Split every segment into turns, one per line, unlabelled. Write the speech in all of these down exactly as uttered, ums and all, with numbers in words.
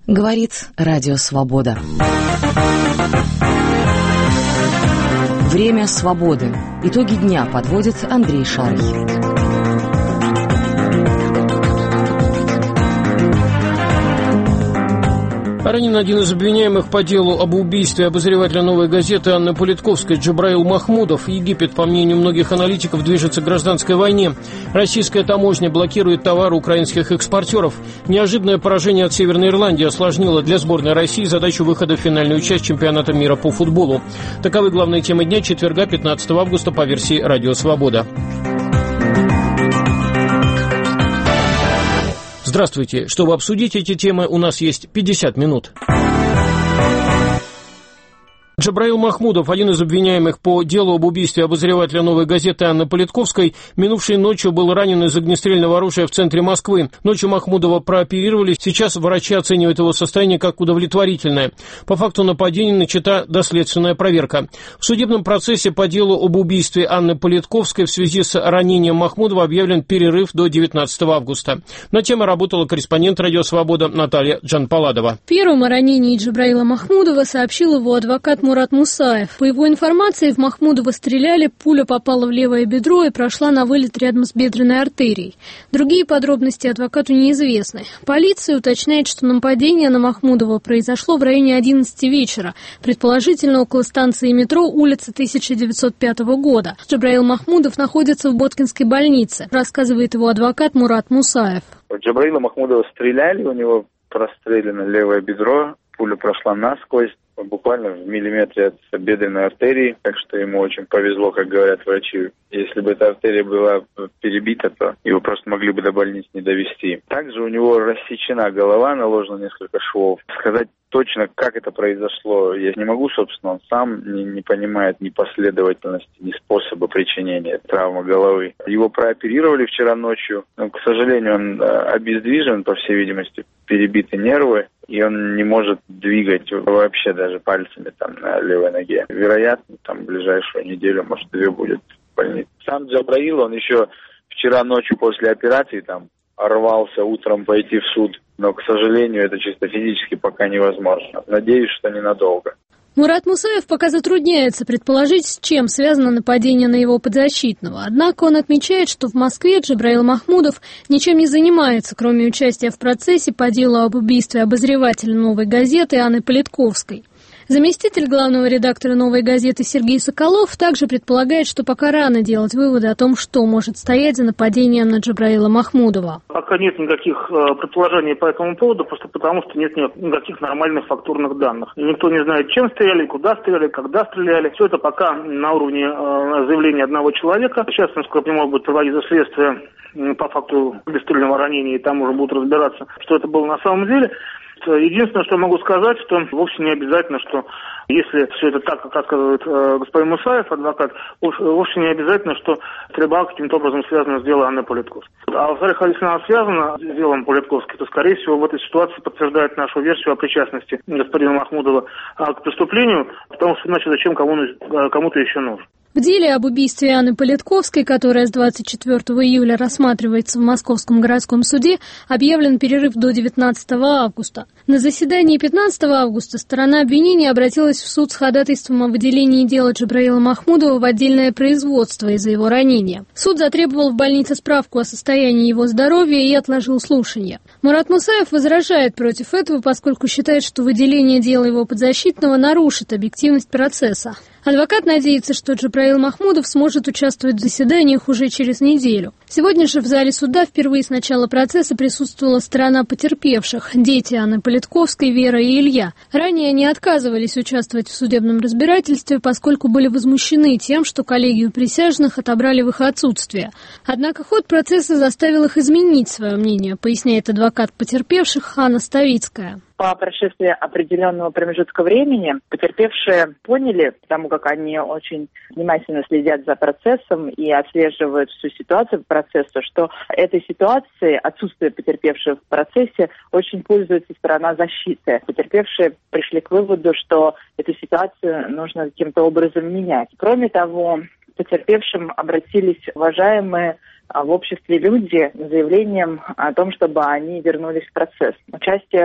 Говорит Радио Свобода. Время свободы. Итоги дня подводит Андрей Шарый.
Ранен один из обвиняемых по делу об убийстве обозревателя «Новой газеты» Анны Политковской Джабраил Махмудов. Египет, по мнению многих аналитиков, движется к гражданской войне. Российская таможня блокирует товары украинских экспортеров. Неожиданное поражение от Северной Ирландии осложнило для сборной России задачу выхода в финальную часть чемпионата мира по футболу. Таковы главные темы дня четверга, пятнадцатого августа, по версии «Радио Свобода». Здравствуйте. Чтобы обсудить эти темы, у нас есть пятьдесят минут. Джабраил Махмудов, один из обвиняемых по делу об убийстве обозревателя «Новой газеты» Анны Политковской, минувшей ночью был ранен из огнестрельного оружия в центре Москвы. Ночью Махмудова прооперировали. Сейчас врачи оценивают его состояние как удовлетворительное. По факту нападения начата доследственная проверка. В судебном процессе по делу об убийстве Анны Политковской в связи с ранением Махмудова объявлен перерыв до девятнадцатого августа. На тему работала корреспондент «Радио Свобода» Наталья Джанпаладова.
Первым о ранении Джабраила Махмудова сообщил его адвокат Мурат Мусаев. По его информации, в Махмудова стреляли, пуля попала в левое бедро и прошла на вылет рядом с бедренной артерией. Другие подробности адвокату неизвестны. Полиция уточняет, что нападение на Махмудова произошло в районе одиннадцати вечера, предположительно около станции метро улицы тысяча девятьсот пятого года. Джабраил Махмудов находится в Боткинской больнице, рассказывает его адвокат Мурат Мусаев.
Джабраила Махмудова стреляли, у него прострелено левое бедро, пуля прошла насквозь, буквально в миллиметре от бедренной артерии, так что ему очень повезло, как говорят врачи. Если бы эта артерия была перебита, то его просто могли бы до больницы не довезти. Также у него рассечена голова, наложено несколько швов. Сказать точно, как это произошло, я не могу, собственно, он сам не, не понимает ни последовательности, ни способа причинения травмы головы. Его прооперировали вчера ночью, но, к сожалению, он обездвижен, по всей видимости, перебиты нервы, и он не может двигать вообще даже пальцами там на левой ноге. Вероятно, там в ближайшую неделю, может, две будет в больнице. Сам Джабраил, он еще вчера ночью после операции там рвался утром пойти в суд, но, к сожалению, это чисто физически пока невозможно. Надеюсь, что ненадолго.
Мурат Мусаев пока затрудняется предположить, с чем связано нападение на его подзащитного. Однако он отмечает, что в Москве Джабраил Махмудов ничем не занимается, кроме участия в процессе по делу об убийстве обозревателя «Новой газеты» Анны Политковской. Заместитель главного редактора «Новой газеты» Сергей Соколов также предполагает, что пока рано делать выводы о том, что может стоять за нападением на Джабраила Махмудова.
Пока нет никаких э, предположений по этому поводу, просто потому что нет никаких нормальных фактурных данных. И никто не знает, чем стреляли, куда стреляли, когда стреляли. Все это пока на уровне э, заявления одного человека. Сейчас, насколько я понимаю, будет проводиться следствие э, по факту огнестрельного ранения, и там уже будут разбираться, что это было на самом деле. Единственное, что могу сказать, что вовсе не обязательно, что если все это так, как рассказывает э, господин Мусаев, адвокат, вовсе не обязательно, что стрельба каким-то образом связана с делом Анны Политковской. А во-вторых, если она связана с делом Политковской, то, скорее всего, в этой ситуации подтверждает нашу версию о причастности господина Махмудова к преступлению, потому что иначе зачем кому-то, кому-то еще нужен.
В деле об убийстве Анны Политковской, которое с двадцать четвёртого июля рассматривается в Московском городском суде, объявлен перерыв до девятнадцатого августа. На заседании пятнадцатого августа сторона обвинения обратилась в суд с ходатайством о выделении дела Джабраила Махмудова в отдельное производство из-за его ранения. Суд затребовал в больнице справку о состоянии его здоровья и отложил слушание. Мурат Мусаев возражает против этого, поскольку считает, что выделение дела его подзащитного нарушит объективность процесса. Адвокат надеется, что Джабраил Махмудов сможет участвовать в заседаниях уже через неделю. Сегодня же в зале суда впервые с начала процесса присутствовала сторона потерпевших – дети Анны Политковской, Вера и Илья. Ранее они отказывались участвовать в судебном разбирательстве, поскольку были возмущены тем, что коллегию присяжных отобрали в их отсутствие. Однако ход процесса заставил их изменить свое мнение, поясняет адвокат потерпевших Анна Ставицкая.
По прошествии определенного промежутка времени потерпевшие поняли, потому как они очень внимательно следят за процессом и отслеживают всю ситуацию по процессу, что этой ситуацией, отсутствие потерпевших в процессе, очень пользуется сторона защиты. Потерпевшие пришли к выводу, что эту ситуацию нужно каким-то образом менять. Кроме того, к потерпевшим обратились уважаемые в обществе люди с заявлением о том, чтобы они вернулись в процесс. Участие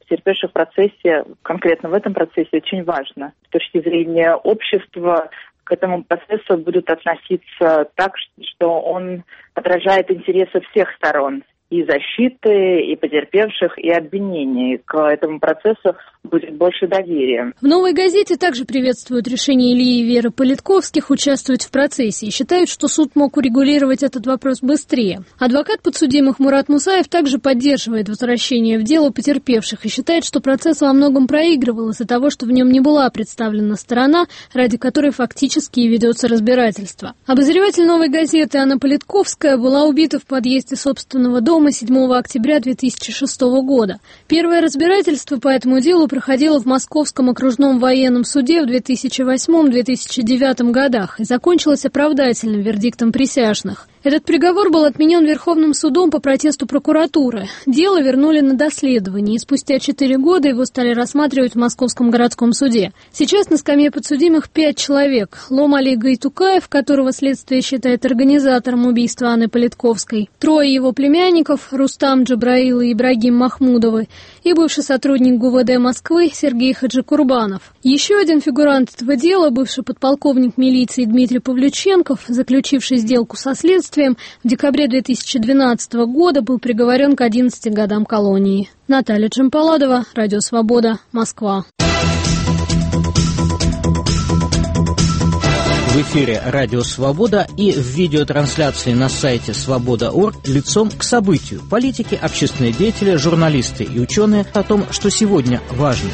потерпевших в процессе, конкретно в этом процессе, очень важно. С точки зрения общества к этому процессу будут относиться так, что он отражает интересы всех сторон. И защиты, и потерпевших, и обвинений. К этому процессу будет больше доверия.
В «Новой газете» также приветствуют решение Ильи и Веры Политковских участвовать в процессе и считают, что суд мог урегулировать этот вопрос быстрее. Адвокат подсудимых Мурат Мусаев также поддерживает возвращение в дело потерпевших и считает, что процесс во многом проигрывал из-за того, что в нем не была представлена сторона, ради которой фактически и ведется разбирательство. Обозреватель «Новой газеты» Анна Политковская была убита в подъезде собственного дома седьмого октября две тысячи шестого года. Первое разбирательство по этому делу проходило в Московском окружном военном суде в две тысячи восьмом — две тысячи девятом годах и закончилось оправдательным вердиктом присяжных. Этот приговор был отменен Верховным судом по протесту прокуратуры. Дело вернули на доследование, и спустя четыре года его стали рассматривать в Московском городском суде. Сейчас на скамье подсудимых пять человек. Лом Али Гайтукаев, которого следствие считает организатором убийства Анны Политковской, трое его племянников, Рустам Джабраил и Ибрагим Махмудовы, и бывший сотрудник ГУВД Москвы Сергей Хаджикурбанов. Еще один фигурант этого дела, бывший подполковник милиции Дмитрий Павлюченков, заключивший сделку со следствием, в декабре две тысячи двенадцатого года был приговорен к одиннадцати годам колонии. Наталья Джампаладова, Радио Свобода, Москва.
В эфире «Радио Свобода» и в видеотрансляции на сайте свобода точка орг лицом к событию. Политики, общественные деятели, журналисты и ученые о том, что сегодня важно.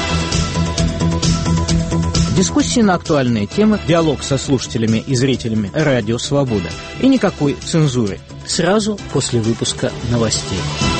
Дискуссии на актуальные темы, диалог со слушателями и зрителями «Радио Свобода». И никакой цензуры. Сразу после выпуска новостей.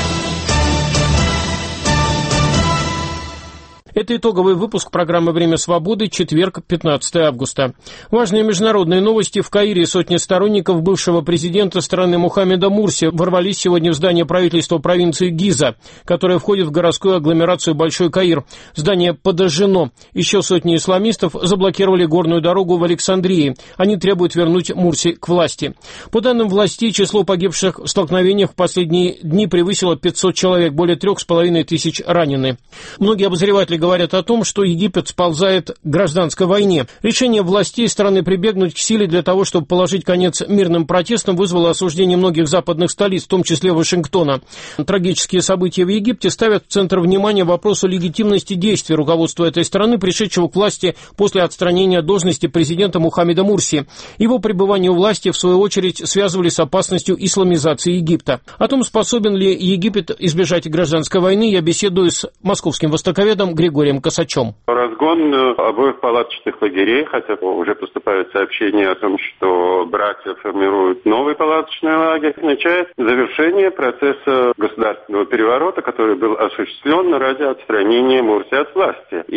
Это итоговый выпуск программы «Время свободы», четверг, пятнадцатого августа. Важные международные новости. В Каире сотни сторонников бывшего президента страны Мухаммеда Мурси ворвались сегодня в здание правительства провинции Гиза, которое входит в городскую агломерацию Большой Каир. Здание подожжено. Еще сотни исламистов заблокировали горную дорогу в Александрии. Они требуют вернуть Мурси к власти. По данным властей, число погибших в столкновениях в последние дни превысило пятьсот человек, более трех с половиной тысяч ранены. Многие обозреватели говорят о том, что Египет сползает к гражданской войне. Решение властей страны прибегнуть к силе для того, чтобы положить конец мирным протестам, вызвало осуждение многих западных столиц, в том числе Вашингтона. Трагические события в Египте ставят в центр внимания вопрос о легитимности действий руководства этой страны, пришедшего к власти после отстранения от должности президента Мухаммеда Мурси. Его пребывание у власти, в свою очередь, связывали с опасностью исламизации Египта. О том, способен ли Египет избежать гражданской войны, я беседую с московским востоковедом Григорием Григорием Косачем.
Разгон обоих палаточных лагерей, хотя уже поступают сообщения о том, что братья формируют новый палаточный лагерь, означает завершение процесса государственного переворота, который был осуществлен ради отстранения Мурси от власти.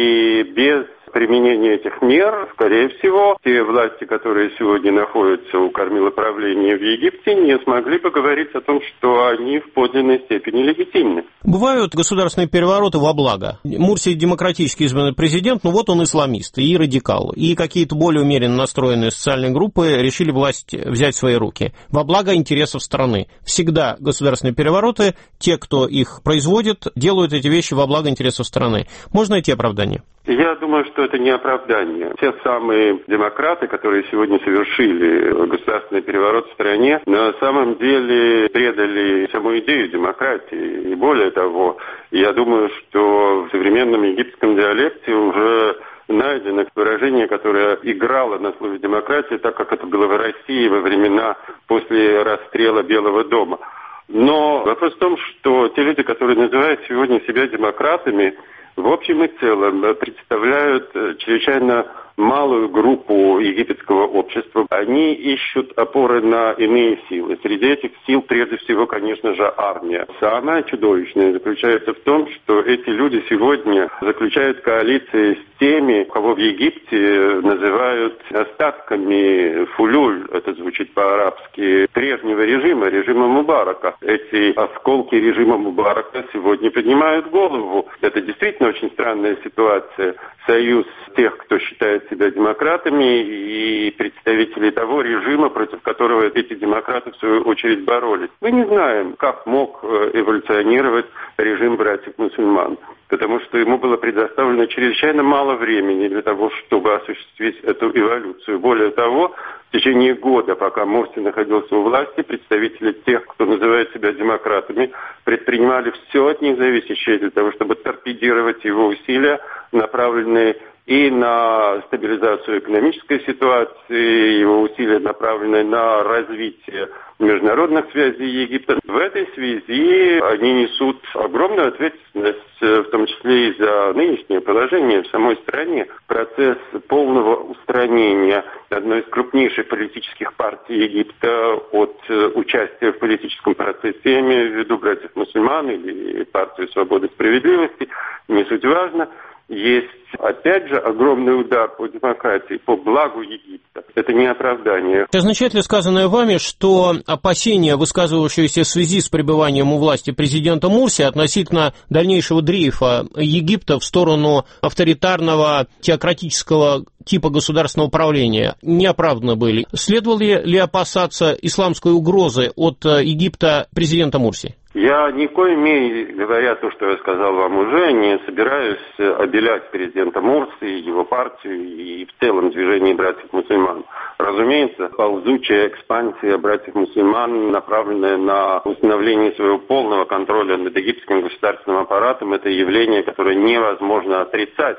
И без применение этих мер, скорее всего, те власти, которые сегодня находятся у кормила правления в Египте, не смогли бы говорить о том, что они в подлинной степени легитимны.
Бывают государственные перевороты во благо. Мурси демократически избранный президент, но вот он исламист и радикал. И какие-то более умеренно настроенные социальные группы решили власть взять в свои руки. Во благо интересов страны. Всегда государственные перевороты, те, кто их производит, делают эти вещи во благо интересов страны. Можно найти оправдание?
Я думаю, что это не оправдание. Те самые демократы, которые сегодня совершили государственный переворот в стране, на самом деле предали саму идею демократии. И более того, я думаю, что в современном египетском диалекте уже найдено выражение, которое играло на слове демократия, так как это было в России во времена после расстрела Белого дома. Но вопрос в том, что те люди, которые называют сегодня себя демократами, в общем и целом представляют чрезвычайно малую группу египетского общества. Они ищут опоры на иные силы. Среди этих сил, прежде всего, конечно же, армия. Самое чудовищное заключается в том, что эти люди сегодня заключают коалиции с теми, кого в Египте называют остатками фулюль, это звучит по-арабски, прежнего режима, режима Мубарака. Эти осколки режима Мубарака сегодня поднимают голову. Это действительно очень странная ситуация. Союз тех, кто считает себя демократами, и представители того режима, против которого эти демократы в свою очередь боролись. Мы не знаем, как мог эволюционировать режим братьев-мусульман, потому что ему было предоставлено чрезвычайно мало времени для того, чтобы осуществить эту эволюцию. Более того, в течение года, пока Мурси находился у власти, представители тех, кто называет себя демократами, предпринимали все от них зависящее для того, чтобы торпедировать его усилия, направленные и на стабилизацию экономической ситуации, его усилия направлены на развитие международных связей Египта. В этой связи они несут огромную ответственность, в том числе и за нынешнее положение в самой стране. Процесс полного устранения одной из крупнейших политических партий Египта от участия в политическом процессе, я имею в виду братьев-мусульман или партию свободы и справедливости, не суть важно. Есть, опять же, огромный удар по демократии, по благу Египта. Это не оправдание.
Означает ли сказанное вами, что опасения, высказывавшиеся в связи с пребыванием у власти президента Мурси относительно дальнейшего дрейфа Египта в сторону авторитарного теократического типа государственного управления, не оправданы были? Следовало ли опасаться исламской угрозы от Египта президента Мурси?
Я ни в коей мере, говоря то, что я сказал вам уже, не собираюсь обелять президента Мурси, его партию и в целом движение братьев-мусульман. Разумеется, ползучая экспансия братьев-мусульман, направленная на установление своего полного контроля над египетским государственным аппаратом, это явление, которое невозможно отрицать.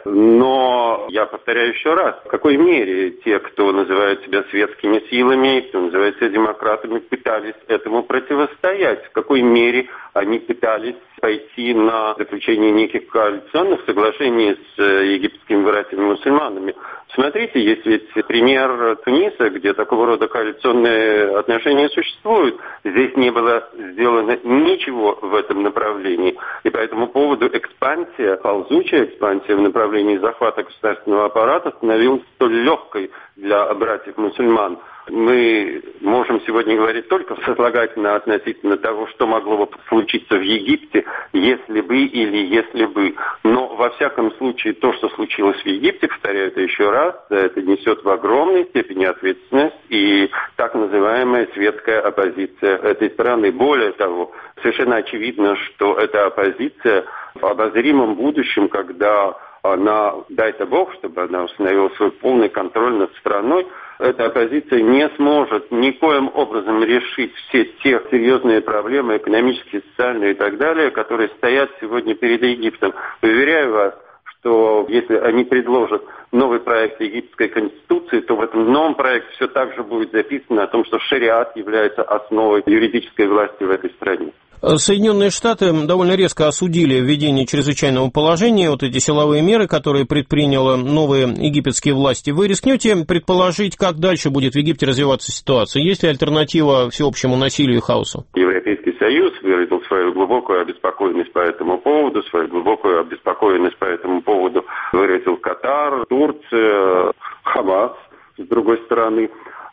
Но я повторяю еще раз, в какой мере те, кто называют себя светскими силами, кто называет себя демократами, пытались этому противостоять, в какой мере они пытались пойти на заключение неких коалиционных соглашений с египетскими братьями-мусульманами. Смотрите, есть ведь пример Туниса, где такого рода коалиционные отношения существуют. Здесь не было сделано ничего в этом направлении. И по этому поводу экспансия, ползучая экспансия в направлении захвата государственного аппарата становилась столь легкой для братьев-мусульман. Мы можем сегодня говорить только сослагательно относительно того, что могло бы случиться в Египте, если бы или если бы. Но во всяком случае то, что случилось в Египте, повторяю это еще раз, это несет в огромной степени ответственность и так называемая светская оппозиция этой страны. Более того, совершенно очевидно, что эта оппозиция в обозримом будущем, когда она, дай-то Бог, чтобы она установила свой полный контроль над страной, эта оппозиция не сможет никоим образом решить все те серьезные проблемы, экономические, социальные и так далее, которые стоят сегодня перед Египтом. Уверяю вас, что если они предложат новый проект египетской конституции, то в этом новом проекте все так же будет записано о том, что шариат является основой юридической власти в этой стране.
Соединенные Штаты довольно резко осудили введение чрезвычайного положения, вот эти силовые меры, которые предприняли новые египетские власти. Вы рискнете предположить, как дальше будет в Египте развиваться ситуация? Есть ли альтернатива всеобщему насилию и хаосу?
Европейский Союз выразил свою глубокую обеспокоенность по этому поводу, свою глубокую обеспокоенность по этому поводу выразил Катар, Турция, Хамас, с другой стороны.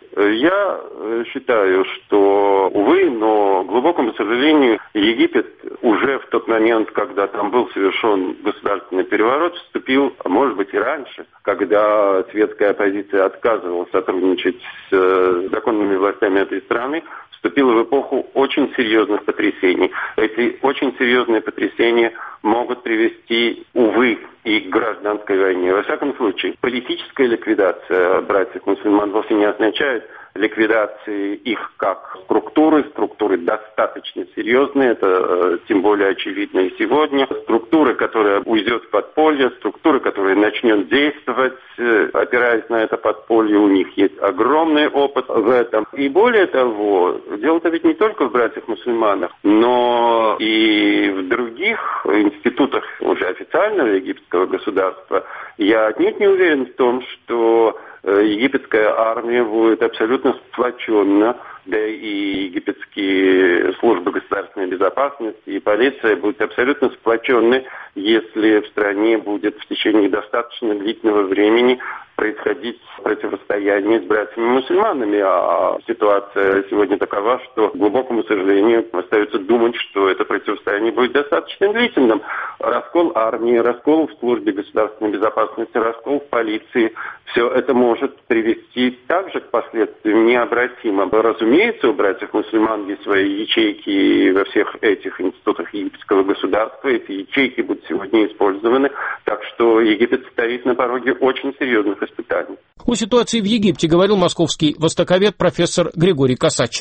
Я считаю, что, увы, но, к глубокому сожалению, Египет уже в тот момент, когда там был совершен государственный переворот, вступил, а может быть и раньше, когда светская оппозиция отказывалась сотрудничать с законными властями этой страны, вступила в эпоху очень серьезных потрясений. Эти очень серьезные потрясения могут привести, увы, и к гражданской войне. Во всяком случае, политическая ликвидация братьев-мусульман вовсе не означает ликвидации их как структуры. Структуры достаточно серьезные, это э, тем более очевидно и сегодня. Структуры, которая уйдет в подполье, структуры, которая начнет действовать, э, опираясь на это подполье, у них есть огромный опыт в этом. И более того, дело-то ведь не только в братьях-мусульманах, но и в других институтах уже официального египетского государства. Я отнюдь не уверен в том, что египетская армия будет абсолютно сплоченна, да и египетские службы государственной безопасности и полиция будут абсолютно сплоченны, если в стране будет в течение достаточно длительного времени происходить противостояние с братьями-мусульманами. А ситуация сегодня такова, что, к глубокому сожалению, остается думать, что это противостояние будет достаточно длительным. раскол армии, раскол в службе государственной безопасности, раскол в полиции. Все это может привести также к последствиям необратимым. Разумеется, у братьев-мусульман есть свои ячейки во всех этих институтах египетского государства. Эти ячейки будут сегодня использованы. Так что Египет стоит на пороге очень серьезных испытаний.
О ситуации в Египте говорил московский востоковед профессор Григорий Косач.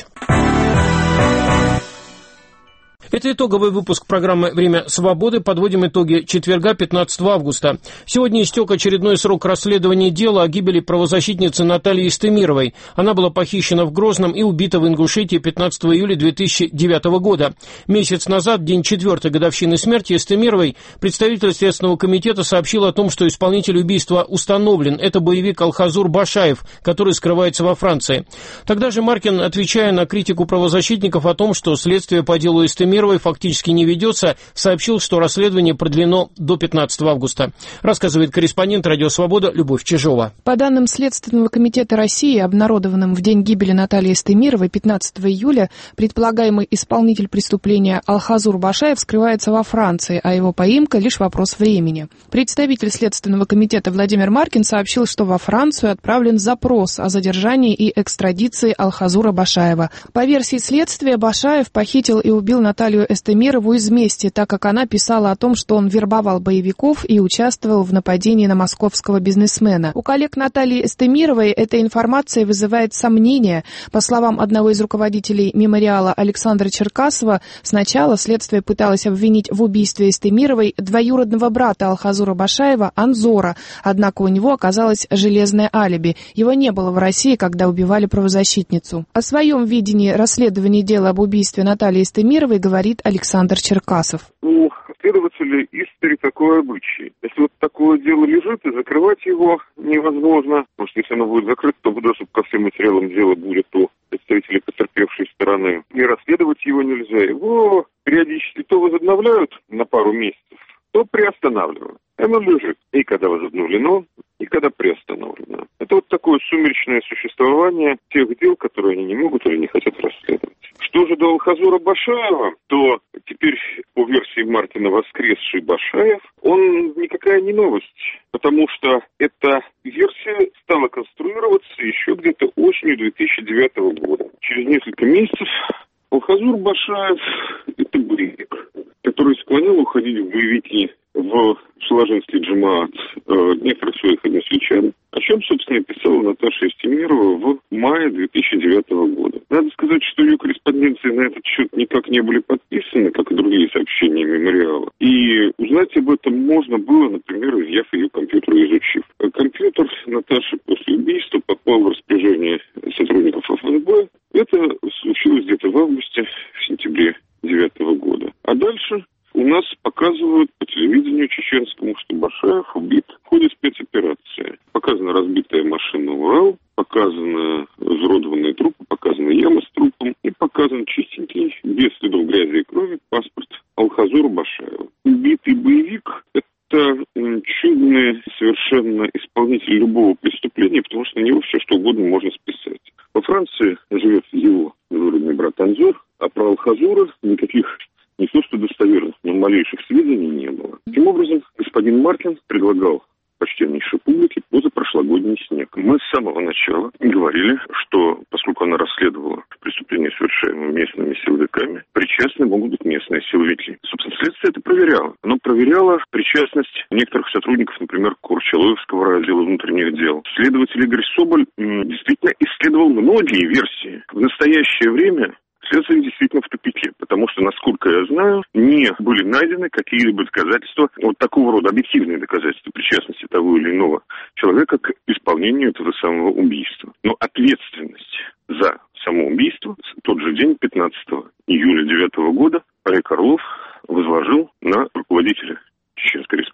Это итоговый выпуск программы «Время свободы». Подводим итоги четверга, пятнадцатого августа. Сегодня истек очередной срок расследования дела о гибели правозащитницы Натальи Истемировой. Она была похищена в Грозном и убита в Ингушетии пятнадцатого июля две тысячи девятого года. Месяц назад, день четвертой годовщины смерти Истемировой, представитель Следственного комитета сообщил о том, что исполнитель убийства установлен. Это боевик Алхазур Башаев, который скрывается во Франции. Тогда же Маркин, отвечая на критику правозащитников о том, что следствие по делу Истемировой фактически не ведется, сообщил, что расследование продлено до пятнадцатого августа. Рассказывает корреспондент «Радио Свобода» Любовь Чижова.
По данным Следственного комитета России, обнародованным в день гибели Натальи Истемировой пятнадцатого июля, предполагаемый исполнитель преступления Алхазур Башаев скрывается во Франции, а его поимка – лишь вопрос времени. Представитель Следственного комитета Владимир Маркин сообщил, что во Францию отправлен запрос о задержании и экстрадиции Алхазура Башаева. По версии следствия, Башаев похитил и убил Наталью Истемирову из мести, так как она писала о том, что он вербовал боевиков и участвовал в нападении на московского бизнесмена. У коллег Натальи Истемировой эта информация вызывает сомнения. По словам одного из руководителей мемориала Александра Черкасова, сначала следствие пыталось обвинить в убийстве Истемировой двоюродного брата Алхазура Башаева Анзора, однако у него оказалось железное алиби. Его не было в России, когда убивали правозащитницу. О своем видении расследования дела об убийстве Натальи Истемировой говорит Александр Черкасов.
У следователей истори такой обычай. Если вот такое дело лежит, и закрывать его невозможно, потому что если оно будет закрыто, то доступ ко всем материалам дела будет у представителей потерпевшей стороны. И расследовать его нельзя. Его периодически то возобновляют на пару месяцев, то приостанавливают. Оно лежит и когда возобновлено, и когда приостановлено. Это вот такое сумеречное существование тех дел, которые они не могут или не хотят расследовать. Что же до Алхазура Башаева, то теперь, по версии Маркина, воскресший Башаев, он никакая не новость, потому что эта версия стала конструироваться еще где-то осенью две тысячи девятого года. Через несколько месяцев Алхазур Башаев – это боевик, который склонил уходить в боевики в Шалажинский джамаат э, некоторых своих односельчан, о чем, собственно, писала Наташа Истемирова в мае две тысячи девятого года. Надо сказать, что ее корреспонденции на этот счет никак не были подписаны, как и другие сообщения мемориала. И узнать об этом можно было, например, изъяв ее компьютер и изучив. Компьютер Наташи после убийства попал в распоряжение сотрудников эф эс бэ. Это случилось где-то в августе, в сентябре девятого года. А дальше у нас показывают по телевидению чеченскому, что Башаев убит в ходе спецоперации. Показана разбитая машина «Урал», показаны изуродованные трупы, показана яма с трупом и показан чистенький, без следов грязи и крови, паспорт Алхазура Башаева. Убитый боевик – это чудный совершенно исполнитель любого преступления, потому что на него все что угодно можно списать. Во Франции живет его двоюродный брат Анзор, а про Алхазура никаких не то что достоверных, но малейших сведений не было. Таким образом, господин Маркин предлагал почтеннейшей публике позапрошлогодний снег. Мы с самого начала говорили, что поскольку она расследовала преступления, совершаемые местными силовиками, причастны могут быть местные силовики. Собственно, следствие это проверяло. Оно проверяло причастность некоторых сотрудников, например, Курчаловского раздела внутренних дел. Следователь Игорь Соболь действительно исследовал многие версии. В настоящее время следствие действительно в тупике, потому что, насколько я знаю, не были найдены какие-либо доказательства, вот такого рода объективные доказательства причастности того или иного человека к исполнению этого самого убийства. Но ответственность за само убийство в тот же день, пятнадцатого июля девятого года, Олег Орлов возложил на руководителя Чеченской Республики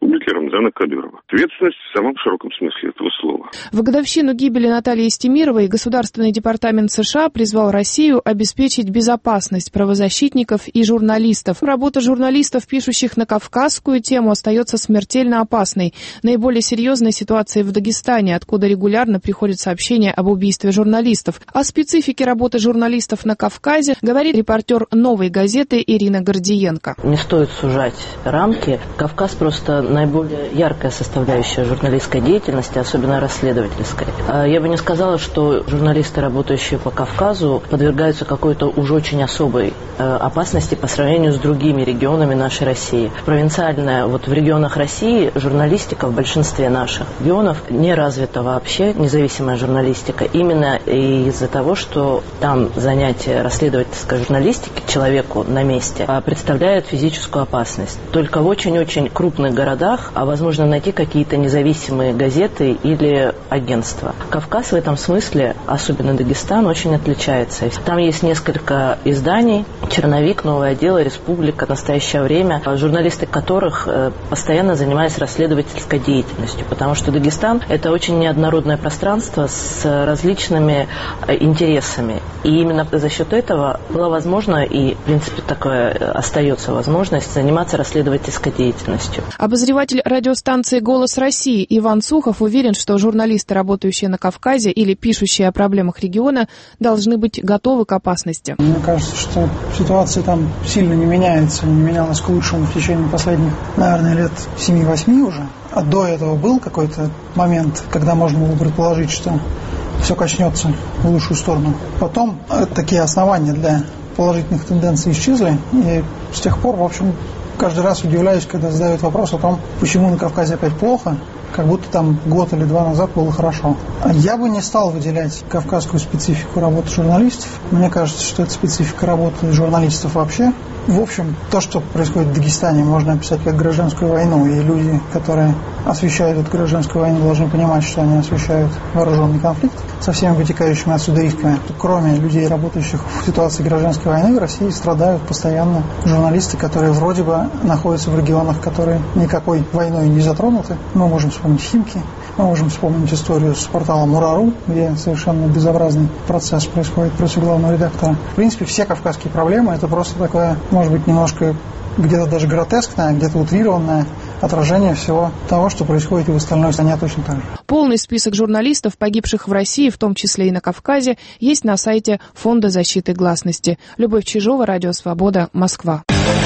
Республики Рамзана Кадырова. Ответственность в самом широком смысле этого слова.
В годовщину гибели Натальи Истемировой Государственный департамент США призвал Россию обеспечить безопасность правозащитников и журналистов. Работа журналистов, пишущих на кавказскую тему, остается смертельно опасной. Наиболее серьезная ситуация в Дагестане, откуда регулярно приходят сообщения об убийстве журналистов. О специфике работы журналистов на Кавказе говорит репортер «Новой газеты» Ирина Гордиенко.
Не стоит сужать рамки. Кавказ просто наиболее яркая составляющая журналистской деятельности, особенно расследовательской. Я бы не сказала, что журналисты, работающие по Кавказу, подвергаются какой-то уж очень особой опасности по сравнению с другими регионами нашей России. Провинциальная, вот в регионах России журналистика в большинстве наших регионов не развита вообще, независимая журналистика, именно из-за того, что там занятие расследовательской журналистики человеку на месте представляет физическую опасность. Только в очень-очень крупных городах, а возможно найти какие-то независимые газеты или агентства. Кавказ в этом смысле, особенно Дагестан, очень отличается. Там есть несколько изданий: «Черновик», «Новое дело», «Республика», «Настоящее время», журналисты которых постоянно занимались расследовательской деятельностью, потому что Дагестан – это очень неоднородное пространство с различными интересами. И именно за счет этого было возможно, и в принципе такое остается возможность, заниматься расследовательской деятельностью.
Обозреватель радиостанции «Голос России» Иван Сухов уверен, что журналисты, работающие на Кавказе или пишущие о проблемах региона, должны быть готовы к опасности.
Мне кажется, что ситуация там сильно не меняется, не менялась к лучшему в течение последних, наверное, лет семи-восьми уже. А до этого был какой-то момент, когда можно было предположить, что все качнется в лучшую сторону. Потом такие основания для положительных тенденций исчезли, и с тех пор, в общем, каждый раз удивляюсь, когда задают вопрос о том, почему на Кавказе опять плохо, как будто там год или два назад было хорошо. Я бы не стал выделять кавказскую специфику работы журналистов. Мне кажется, что это специфика работы журналистов вообще. В общем, то, что происходит в Дагестане, можно описать как гражданскую войну, и люди, которые освещают эту гражданскую войну, должны понимать, что они освещают вооруженный конфликт со всеми вытекающими отсюда рисками. Кроме людей, работающих в ситуации гражданской войны, в России страдают постоянно журналисты, которые вроде бы находятся в регионах, которые никакой войной не затронуты. Мы можем вспомнить Химки, мы можем вспомнить историю с порталом Урару, где совершенно безобразный процесс происходит против главного редактора. В принципе, все кавказские проблемы – это просто такое, может быть, немножко где-то даже гротескное, где-то утрированное отражение всего того, что происходит и в остальной стране точно так же.
Полный список журналистов, погибших в России, в том числе и на Кавказе, есть на сайте Фонда защиты гласности. Любовь Чижова, Радио Свобода, Москва.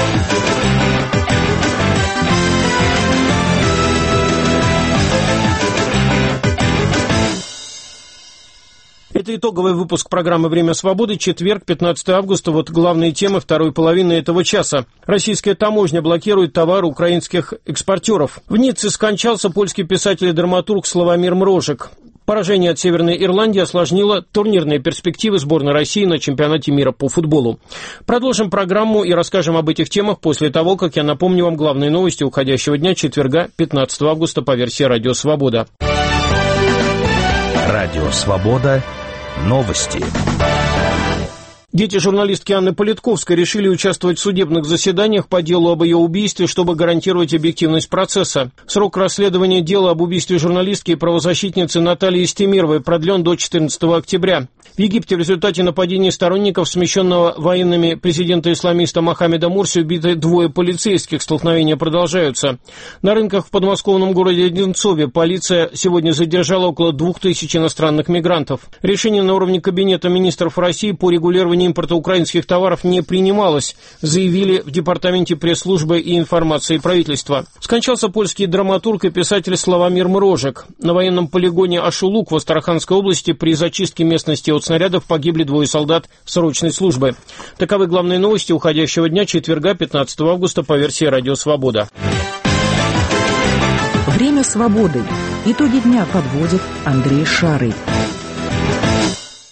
Это итоговый выпуск программы «Время свободы», четверг, пятнадцатого августа. Вот главные темы второй половины этого часа. Российская таможня блокирует товары украинских экспортеров. В Ницце скончался польский писатель и драматург Славомир Мрожек. Поражение от Северной Ирландии осложнило турнирные перспективы сборной России на чемпионате мира по футболу. Продолжим программу и расскажем об этих темах после того, как я напомню вам главные новости уходящего дня, четверга, пятнадцатого августа, по версии «Радио Свобода».
Радио Свобода. Новости.
Дети журналистки Анны Политковской решили участвовать в судебных заседаниях по делу об ее убийстве, чтобы гарантировать объективность процесса. Срок расследования дела об убийстве журналистки и правозащитницы Натальи Истемировой продлен до четырнадцатого октября. В Египте в результате нападения сторонников смещенного военными президента-исламиста Мохаммеда Мурси убиты двое полицейских. Столкновения продолжаются. На рынках в подмосковном городе Одинцове полиция сегодня задержала около двух тысяч иностранных мигрантов. Решение на уровне Кабинета министров России по регулированию импорта украинских товаров не принималось, заявили в Департаменте пресс-службы и информации правительства. Скончался польский драматург и писатель Славомир Мрожек. На военном полигоне Ашулук в Астраханской области при зачистке местности от снарядов погибли двое солдат срочной службы. Таковы главные новости уходящего дня, четверга, пятнадцатого августа, по версии «Радио Свобода».
Время свободы. Итоги дня подводит Андрей Шарый.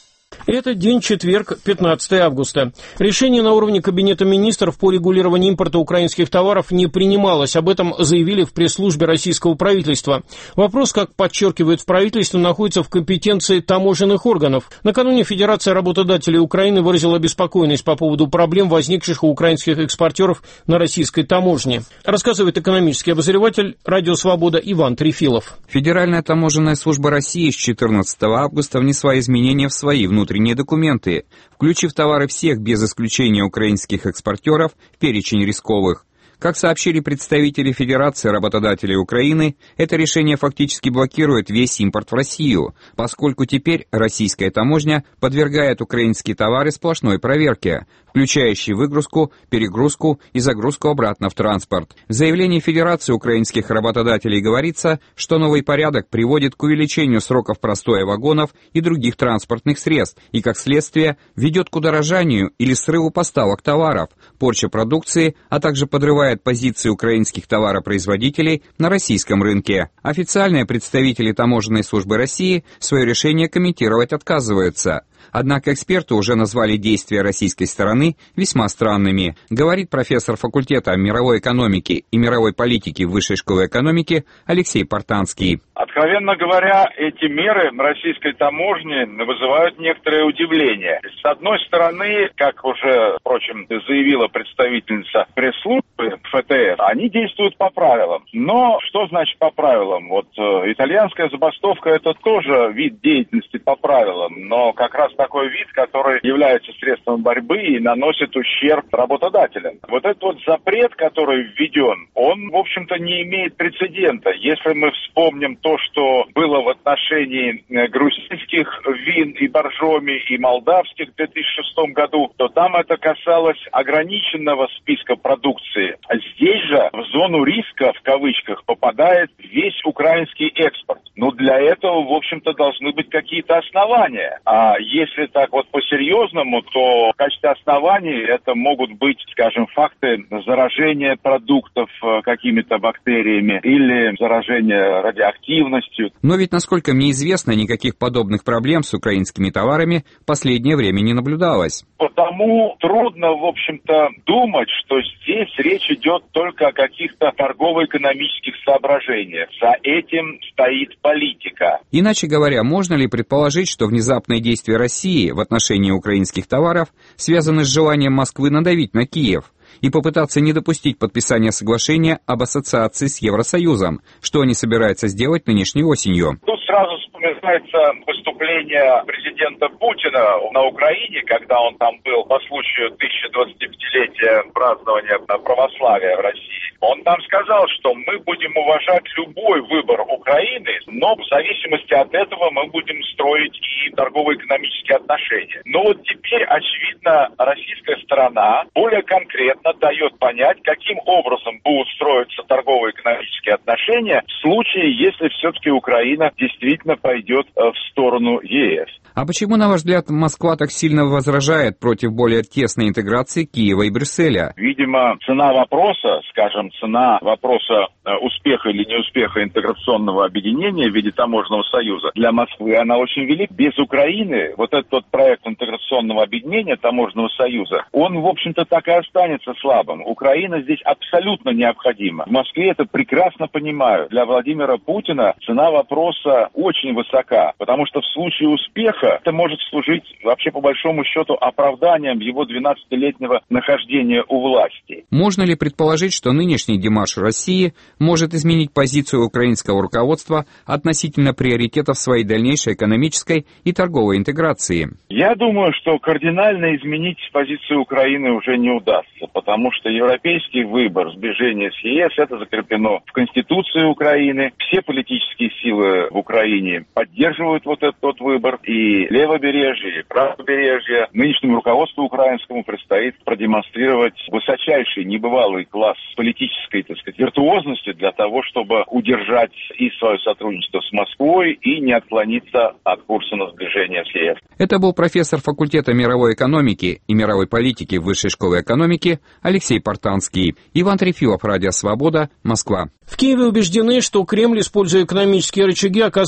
Это день четверг, пятнадцатое августа. Решение на уровне Кабинета министров по регулированию импорта украинских товаров не принималось. Об этом заявили в пресс-службе российского правительства. Вопрос, как подчеркивают в правительстве, находится в компетенции таможенных органов. Накануне Федерация работодателей Украины выразила обеспокоенность по поводу проблем, возникших у украинских экспортеров на российской таможне. Рассказывает экономический обозреватель «Радио Свобода» Иван Трефилов.
Федеральная таможенная служба России с четырнадцатого августа внесла изменения в свои внутренние документы, включив товары всех без исключения украинских экспортеров в перечень рисковых. Как сообщили представители Федерации работодателей Украины, это решение фактически блокирует весь импорт в Россию, поскольку теперь российская таможня подвергает украинские товары сплошной проверке, включающей выгрузку, перегрузку и загрузку обратно в транспорт. В заявлении Федерации украинских работодателей говорится, что новый порядок приводит к увеличению сроков простоя вагонов и других транспортных средств и, как следствие, ведет к удорожанию или срыву поставок товаров, порче продукции, а также подрывает позиции украинских товаропроизводителей на российском рынке. Официальные представители Таможенной службы России свое решение комментировать отказываются. Однако эксперты уже назвали действия российской стороны весьма странными, говорит профессор факультета мировой экономики и мировой политики Высшей школы экономики Алексей Портанский.
Откровенно говоря, эти меры российской таможни вызывают некоторое удивление. С одной стороны, как уже, впрочем, заявила представительница пресс-службы эф тэ эс, они действуют по правилам. Но что значит по правилам? Вот э, итальянская забастовка — это тоже вид деятельности по правилам, но как раз такой вид, который является средством борьбы и наносит ущерб работодателям. Вот этот вот запрет, который введен, он, в общем-то, не имеет прецедента. Если мы вспомним то, что было в отношении грузинских вин и боржоми, и молдавских в две тысячи шестом году, то там это касалось ограниченного списка продукции. Здесь же в зону риска, в кавычках, попадает весь украинский экспорт. Но для этого, в общем-то, должны быть какие-то основания. А если так вот по-серьезному, то в качестве оснований это могут быть, скажем, факты заражения продуктов какими-то бактериями или заражения радиоактивностью.
Но ведь, насколько мне известно, никаких подобных проблем с украинскими товарами в последнее время не наблюдалось.
Потому трудно, в общем-то, думать, что здесь речь идет только о каких-то торгово-экономических соображениях. За этим стоит политика.
Иначе говоря, можно ли предположить, что внезапные действия России в отношении украинских товаров связаны с желанием Москвы надавить на Киев и попытаться не допустить подписания соглашения об ассоциации с Евросоюзом, что они собираются сделать нынешней осенью?
Тут сразу вспоминается выступление президента Путина на Украине, когда он там был по случаю тысяча двадцатипятилетия празднования православия в России. Он там сказал, что мы будем уважать любой выбор Украины, но в зависимости от этого мы будем строить и торгово-экономические отношения. Но вот теперь, очевидно, российская сторона более конкретно дает понять, каким образом будут строиться торгово-экономические отношения в случае, если все-таки Украина действительно пойдет в сторону е эс.
А почему, на ваш взгляд, Москва так сильно возражает против более тесной интеграции Киева и Брюсселя?
Видимо, цена вопроса, скажем, цена вопроса успеха или неуспеха интеграционного объединения в виде таможенного союза для Москвы, она очень велика. Без Украины вот этот вот проект интеграционного объединения таможенного союза, он, в общем-то, так и останется слабым. Украина здесь абсолютно необходима. В Москве это прекрасно понимают. Для Владимира Путина цена вопроса очень высока, потому что в случае успеха это может служить вообще по большому счету оправданием его двенадцатилетнего нахождения у власти.
Можно ли предположить, что нынешний демарш России может изменить позицию украинского руководства относительно приоритетов своей дальнейшей экономической и торговой интеграции?
Я думаю, что кардинально изменить позицию Украины уже не удастся, потому что европейский выбор сближения с е эс это закреплено в Конституции Украины. Все политические силы в Украине поддерживают вот этот вот выбор, и левобережье, и правобережье. Нынешнему руководству украинскому предстоит продемонстрировать высочайший, небывалый класс политической, так сказать, виртуозности для того, чтобы удержать и свое сотрудничество с Москвой, и не отклониться от курса на сближение с е эс.
Это был профессор факультета мировой экономики и мировой политики Высшей школы экономики Алексей Портанский. Иван Трефилов, Радио Свобода, Москва.
В Киеве убеждены, что Кремль, используя экономические рычаги, оказывает политическое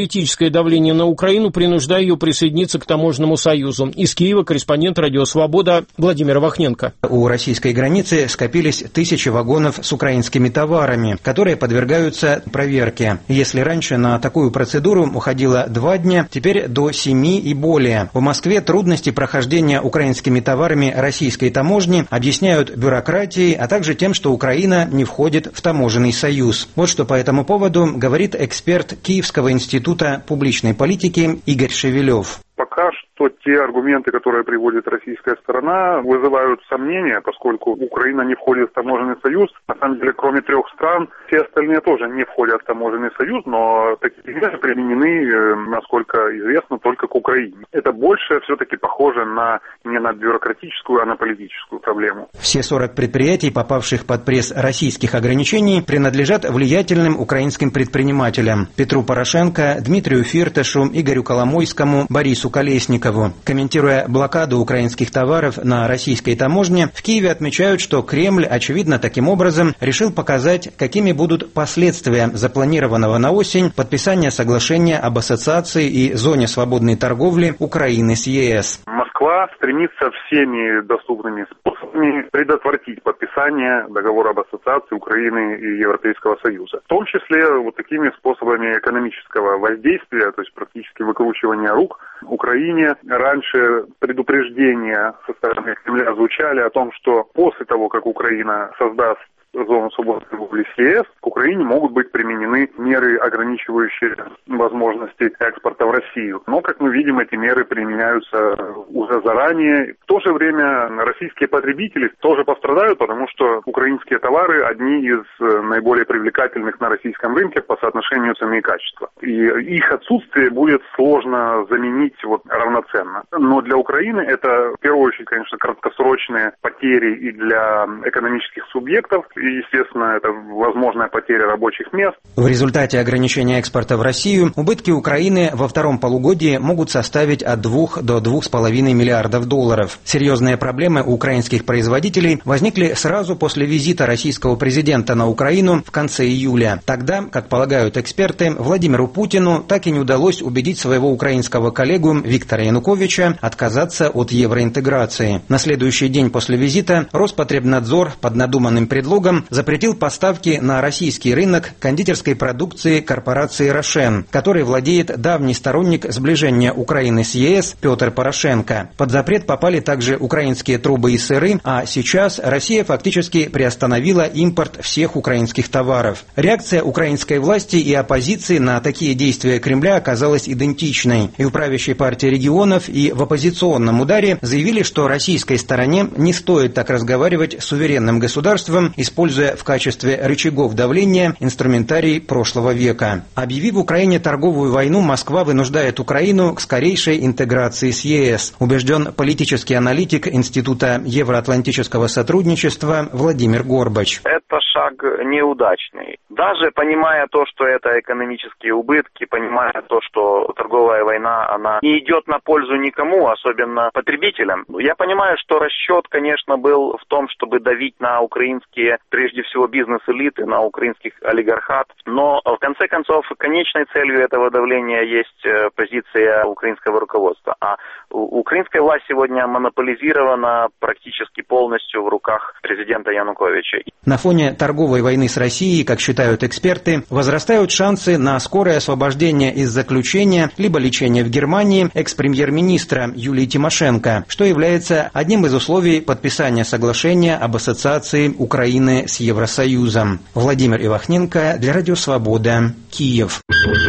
политическое давление на Украину, принуждая ее присоединиться к таможенному союзу. Из Киева корреспондент «Радио Свобода» Владимир Вахненко.
У российской границы скопились тысячи вагонов с украинскими товарами, которые подвергаются проверке. Если раньше на такую процедуру уходило два дня, теперь до семи и более. В Москве трудности прохождения украинскими товарами российской таможни объясняют бюрократией, а также тем, что Украина не входит в таможенный союз. Вот что по этому поводу говорит эксперт Киевского института публичной политики Игорь Шевелев.
Пока что те аргументы, которые приводит российская сторона, вызывают сомнения, поскольку Украина не входит в таможенный союз. На самом деле, кроме трех стран, все остальные тоже не входят в таможенный союз, но такие меры применены, насколько известно, только к Украине. Это больше все-таки похоже на не на бюрократическую, а на политическую проблему.
Все сорок предприятий, попавших под пресс российских ограничений, принадлежат влиятельным украинским предпринимателям Петру Порошенко, Дмитрию Фирташу, Игорю Коломойскому, Борису Колесникову. Комментируя блокаду украинских товаров на российской таможне, в Киеве отмечают, что Кремль, очевидно, таким образом решил показать, какими будут последствия запланированного на осень подписания соглашения об ассоциации и зоне свободной торговли Украины с ЕС.
Москва стремится всеми доступными способами предотвратить подписание договора об ассоциации Украины и Европейского Союза. В том числе вот такими способами экономического воздействия, то есть практически выкручивания рук Украине. Раньше предупреждения со стороны Кремля звучали о том, что после того, как Украина создаст зону свободной торговли с ЕС, к Украине могут быть применены меры, ограничивающие возможности экспорта в Россию. Но, как мы видим, эти меры применяются уже заранее. В то же время российские потребители тоже пострадают, потому что украинские товары одни из наиболее привлекательных на российском рынке по соотношению цены и качества. И их отсутствие будет сложно заменить вот равноценно. Но для Украины это, в первую очередь, конечно, краткосрочные потери и для экономических субъектов, и, естественно, это возможная потеря рабочих мест.
В результате ограничения экспорта в Россию убытки Украины во втором полугодии могут составить от двух до двух с половиной миллиардов долларов. Серьезные проблемы у украинских производителей возникли сразу после визита российского президента на Украину в конце июля. Тогда, как полагают эксперты, Владимиру Путину так и не удалось убедить своего украинского коллегу Виктора Януковича отказаться от евроинтеграции. На следующий день после визита Роспотребнадзор под надуманным предлогом запретил поставки на российский рынок кондитерской продукции корпорации «Рошен», которой владеет давний сторонник сближения Украины с ЕС Петр Порошенко. Под запрет попали также украинские трубы и сыры, а сейчас Россия фактически приостановила импорт всех украинских товаров. Реакция украинской власти и оппозиции на такие действия Кремля оказалась идентичной. И у правящей партии регионов, и в оппозиционном ударе заявили, что российской стороне не стоит так разговаривать с суверенным государством, используя в качестве рычагов давления инструментарий прошлого века. Объявив Украине торговую войну, Москва вынуждает Украину к скорейшей интеграции с ЕС, убежден политический аналитик Института евроатлантического сотрудничества Владимир Горбач.
Это шаг неудачный. Даже понимая то, что это экономические убытки, понимая то, что торговая война, она не идет на пользу никому, особенно потребителям. Я понимаю, что расчет, конечно, был в том, чтобы давить на украинские, прежде всего, бизнес-элиты, на украинских олигархат. Но, в конце концов, конечной целью этого давления есть позиция украинского руководства. А украинская власть сегодня монополизирована практически полностью в руках президента Януковича.
На фоне торговой войны с Россией, как считают эксперты, возрастают шансы на скорое освобождение из заключения либо лечения в Германии экс-премьер-министра Юлии Тимошенко, что является одним из условий подписания соглашения об ассоциации Украины с Евросоюзом. Владимир Ивахненко для Радио Свобода, Киев.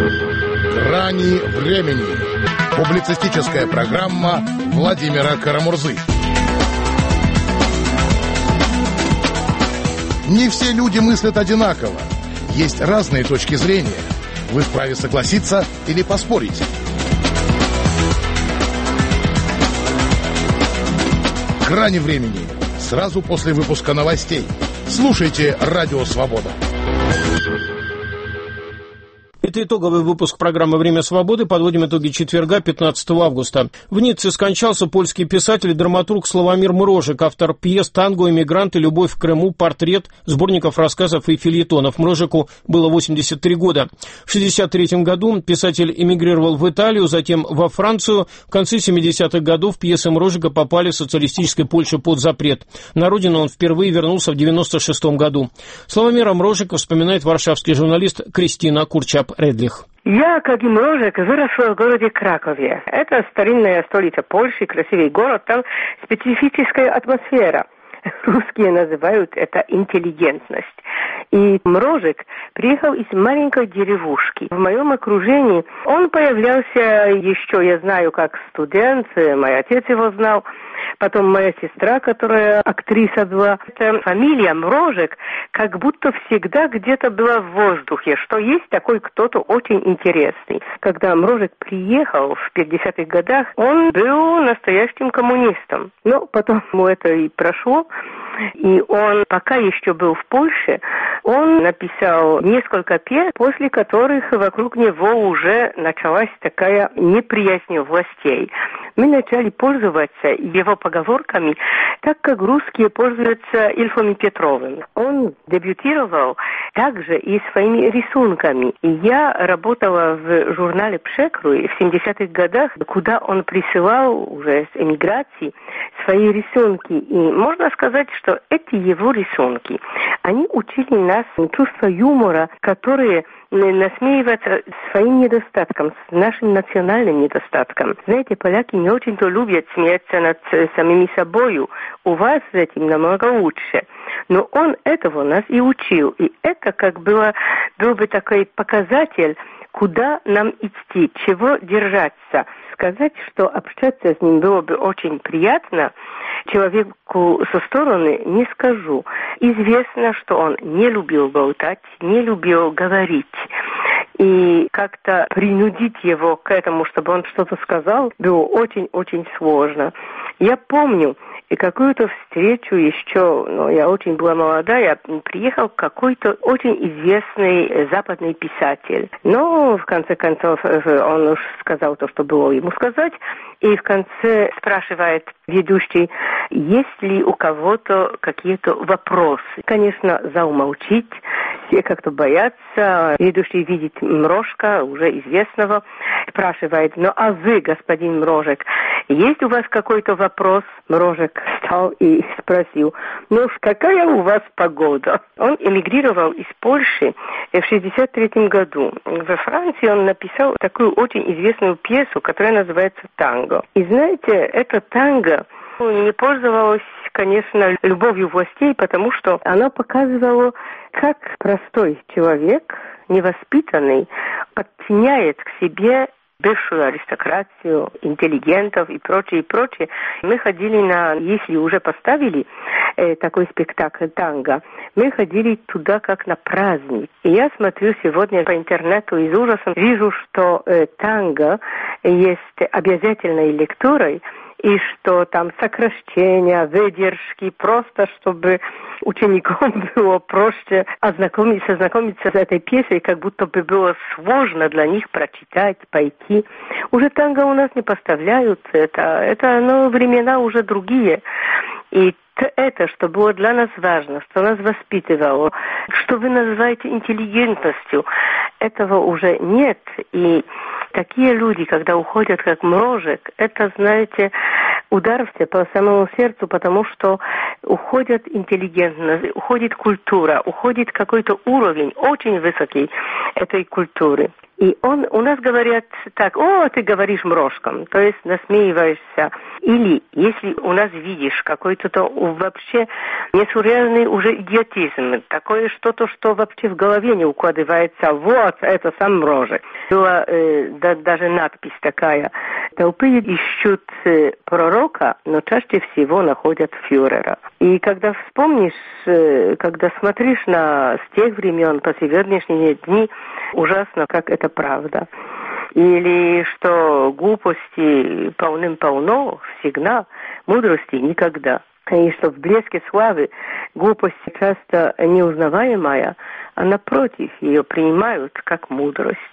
Грани времени. Публицистическая программа Владимира Карамурзы. Не все люди мыслят одинаково. Есть разные точки зрения. Вы вправе согласиться или поспорить. Грани времени. Сразу после выпуска новостей. Слушайте Радио Свобода.
Это итоговый выпуск программы «Время свободы». Подводим итоги четверга, пятнадцатого августа. В Ницце скончался польский писатель и драматург Славомир Мрожик, автор пьес «Танго», «Эмигранты», «Любовь в Крыму», «Портрет», сборников рассказов и фельетонов. Мрожику было восемьдесят три года. В шестьдесят третьем году писатель эмигрировал в Италию, затем во Францию. В конце семидесятых годов пьесы Мрожика попали в социалистической Польше под запрет. На родину он впервые вернулся в девяносто шестом году. Славомира Мрожика вспоминает варшавский журналист Кристина Курчап-Редлих.
Я, как и Мрожик, выросла в городе Кракове. Это старинная столица Польши, красивый город, там специфическая атмосфера. Русские называют это интеллигентность. И Мрожик приехал из маленькой деревушки. В моем окружении он появлялся еще, я знаю, как студент, мой отец его знал, потом моя сестра, которая актриса была. Эта фамилия Мрожик как будто всегда где-то была в воздухе, что есть такой кто-то очень интересный. Когда Мрожик приехал в пятидесятых годах, он был настоящим коммунистом. Но потом ему это и прошло. И он, пока еще был в Польше, он написал несколько пьес, после которых вокруг него уже началась такая неприязнь властей. Мы начали пользоваться его поговорками, так как русские пользуются Ильфом и Петровым. Он дебютировал также и своими рисунками. И я работала в журнале «Przekrój» в семидесятых годах, куда он присылал уже с эмиграции свои рисунки. И можно сказать, что эти его рисунки, они учили нас чувство юмора, которые насмеиваться своим недостатком, с нашим национальным недостатком. Знаете, поляки не очень-то любят смеяться над самими собою. У вас с этим намного лучше. Но он этого нас и учил. И это как было, был бы такой показатель, куда нам идти, чего держаться. Сказать, что общаться с ним было бы очень приятно, человеку со стороны не скажу. Известно, что он не любил болтать, не любил говорить. И как-то принудить его к этому, чтобы он что-то сказал, было очень-очень сложно. Я помню и какую-то встречу еще, ну, я очень была молодая, приехал какой-то очень известный западный писатель. Но, в конце концов, он уж сказал то, что было ему сказать, и в конце спрашивает ведущий, есть ли у кого-то какие-то вопросы. Конечно, заумолчить, все как-то боятся. Ведущий видит Мрожка, уже известного, спрашивает, ну а вы, господин Мрожик, есть у вас какой-то вопрос? Мрожик встал и спросил, ну какая у вас погода? Он эмигрировал из Польши в шестьдесят третьем году. Во Франции он написал такую очень известную пьесу, которая называется «Танго». И знаете, это танго не пользовалось, конечно, любовью властей, потому что она показывала, как простой человек, невоспитанный, подчиняет к себе бывшую аристократию, интеллигентов и прочее, и прочее. Мы ходили на, если уже поставили э, такой спектакль танго, мы ходили туда как на праздник. И я смотрю сегодня по интернету и с ужасом вижу, что э, танго есть обязательной лекторой, и что там сокращения, выдержки, просто чтобы ученикам было проще ознакомиться, ознакомиться с этой пьесой, как будто бы было сложно для них прочитать, пойти. Уже танго у нас не поставляют, это, это ну, времена уже другие. И это, что было для нас важно, что нас воспитывало, что вы называете интеллигентностью, этого уже нет. И такие люди, когда уходят как Мрожик, это, знаете, удар по самому сердцу, потому что уходит интеллигентность, уходит культура, уходит какой-то уровень очень высокий этой культуры. И он, у нас говорят так, о, ты говоришь Мрожком, то есть насмеиваешься. Или, если у нас видишь какой-то то вообще несурреальный уже идиотизм, такое что-то, что вообще в голове не укладывается, вот, это сам Мрожик. Была э, да, даже надпись такая, толпы ищут э, пророка, но чаще всего находят фюрера. И когда вспомнишь, э, когда смотришь на с тех времен по сегодняшние дни, ужасно, как это правда. Или что глупости полным-полно всегда, мудрости никогда. И что в блеске славы глупость часто неузнаваемая, а напротив ее принимают как мудрость.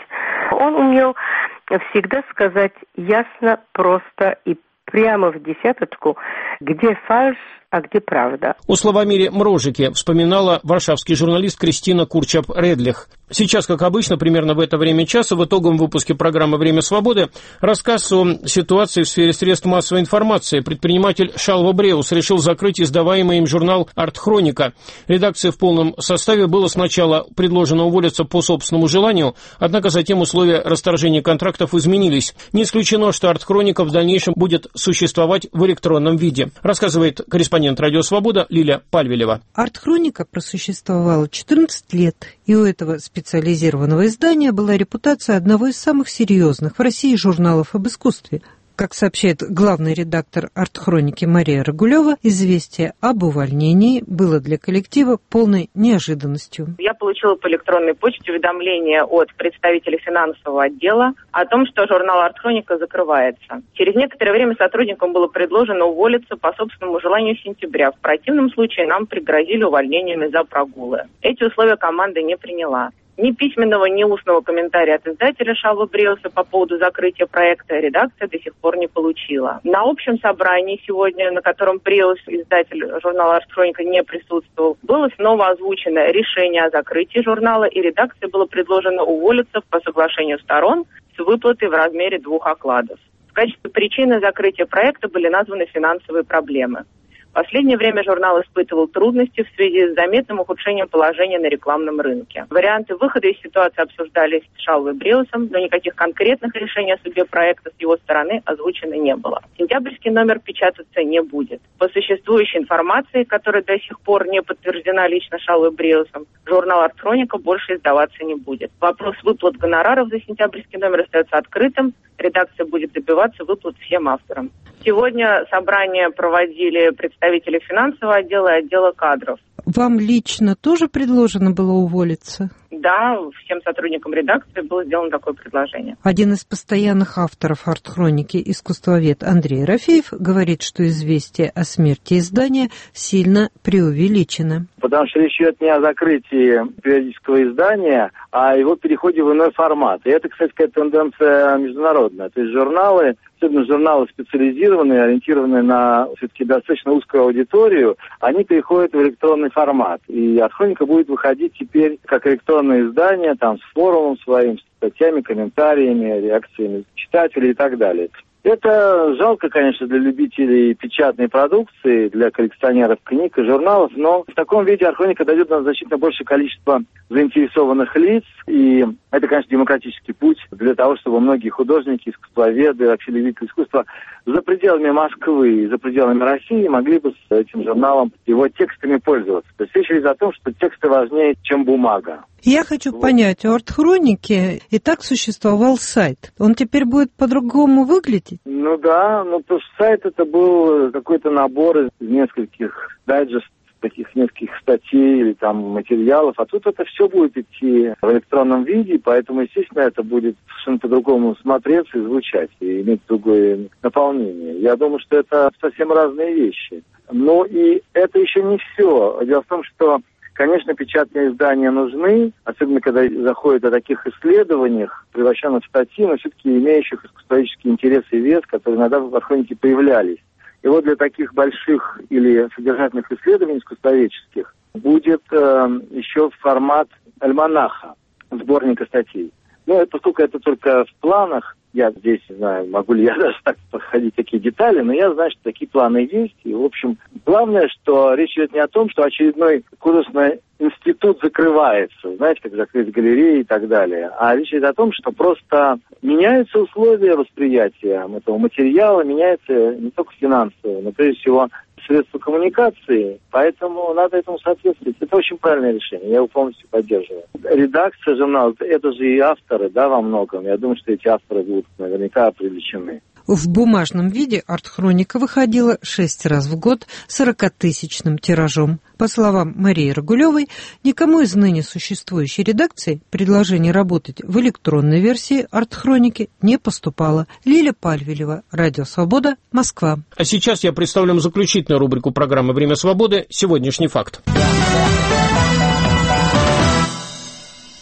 Он умел всегда сказать ясно, просто и прямо в десяточку, где фальшь, а где правда.
О словомере Мрожики вспоминала варшавский журналист Кристина Курчап-Редлих. Сейчас, как обычно, примерно в это время часа, в итоговом выпуске программы «Время свободы» рассказ о ситуации в сфере средств массовой информации. Предприниматель Шалва Бреус решил закрыть издаваемый им журнал «Арт-хроника». Редакции в полном составе было сначала предложено уволиться по собственному желанию, однако затем условия расторжения контрактов изменились. Не исключено, что «Арт-хроника» в дальнейшем будет существовать в электронном виде, рассказывает корреспондент «Радио Свобода» Лиля Пальвелева.
«Арт-хроника» просуществовала четырнадцать лет, и у этого специализированного издания была репутация одного из самых серьезных в России журналов об искусстве. Как сообщает главный редактор «Арт-хроники» Мария Рагулева, известие об увольнении было для коллектива полной неожиданностью.
Я получила по электронной почте уведомление от представителя финансового отдела о том, что журнал «Арт-хроника» закрывается. Через некоторое время сотрудникам было предложено уволиться по собственному желанию с сентября. В противном случае нам пригрозили увольнениями за прогулы. Эти условия команда не приняла. Ни письменного, ни устного комментария от издателя Шалва Бреуса по поводу закрытия проекта редакция до сих пор не получила. На общем собрании сегодня, на котором Бреус, издатель журнала «Арт-хроника», не присутствовал, было снова озвучено решение о закрытии журнала, и редакции было предложено уволиться по соглашению сторон с выплатой в размере двух окладов. В качестве причины закрытия проекта были названы финансовые проблемы. В последнее время журнал испытывал трудности в связи с заметным ухудшением положения на рекламном рынке. Варианты выхода из ситуации обсуждались с Шалвой Бреусом, но никаких конкретных решений о судьбе проекта с его стороны озвучено не было. Сентябрьский номер печататься не будет. По существующей информации, которая до сих пор не подтверждена лично Шалвой Бреусом, журнал «Арт-хроника» больше издаваться не будет. Вопрос выплат гонораров за сентябрьский номер остается открытым. Редакция будет добиваться выплат всем авторам. Сегодня собрание проводили представители финансового отдела и отдела кадров.
Вам лично тоже предложено было уволиться?
Да, всем сотрудникам редакции было сделано такое предложение.
Один из постоянных авторов «Арт-хроники», искусствовед Андрей Рафеев, говорит, что известие о смерти издания сильно преувеличено.
Потому что речь идет не о закрытии периодического издания, а о его переходе в иной формат. И это, кстати, какая-то тенденция международная. То есть журналы, особенно журналы специализированные, ориентированные на все-таки достаточно узкую аудиторию, они переходят в электронный формат. И «Арт-хроника» будет выходить теперь как электронное издание, там, с форумом своим, с статьями, комментариями, реакциями читателей и так далее. Это жалко, конечно, для любителей печатной продукции, для коллекционеров книг и журналов, но в таком виде «Арт-хроника» дойдет на значительно большее количество заинтересованных лиц, и это, конечно, демократический путь для того, чтобы многие художники, искусствоведы, вообще любители искусства за пределами Москвы и за пределами России могли бы с этим журналом, его текстами пользоваться. То есть речь идет о том, что тексты важнее, чем бумага.
Я хочу вот понять, у «Арт-хроники» и так существовал сайт. Он теперь будет по-другому выглядеть?
Ну да, ну потому что сайт это был какой-то набор из нескольких дайджестов, таких нескольких статей или там материалов, а тут это все будет идти в электронном виде, поэтому, естественно, это будет совершенно по-другому смотреться и звучать, и иметь другое наполнение. Я думаю, что это совсем разные вещи. Но и это еще не все. Дело в том, что, конечно, печатные издания нужны, особенно когда заходят о таких исследованиях, превращенных в статьи, но все-таки имеющих искусствоведческий интерес и вес, которые иногда в «Арт-хронике» появлялись. И вот для таких больших или содержательных исследований искусствоведческих будет э, еще формат альманаха, сборника статей. Ну, поскольку это только в планах, я здесь не знаю, могу ли я даже так подходить в такие детали, но я знаю, что такие планы есть. И, в общем, главное, что речь идет не о том, что очередной художественный институт закрывается, знаете, как закрыть галереи и так далее, а речь идет о том, что просто меняются условия восприятия этого материала, меняется не только финансово, но прежде всего средства коммуникации, поэтому надо этому соответствовать. Это очень правильное решение, я его полностью поддерживаю. Редакция журнала, это же и авторы, да, во многом. Я думаю, что эти авторы будут наверняка привлечены.
В бумажном виде «Арт-хроника» выходила шесть раз в год сорокатысячным тиражом. По словам Марии Рагулевой, никому из ныне существующей редакции предложение работать в электронной версии «Арт-хроники» не поступало. Лиля Пальвелева, Радио Свобода, Москва.
А сейчас я представлю вам заключительную рубрику программы «Время свободы» «Сегодняшний факт».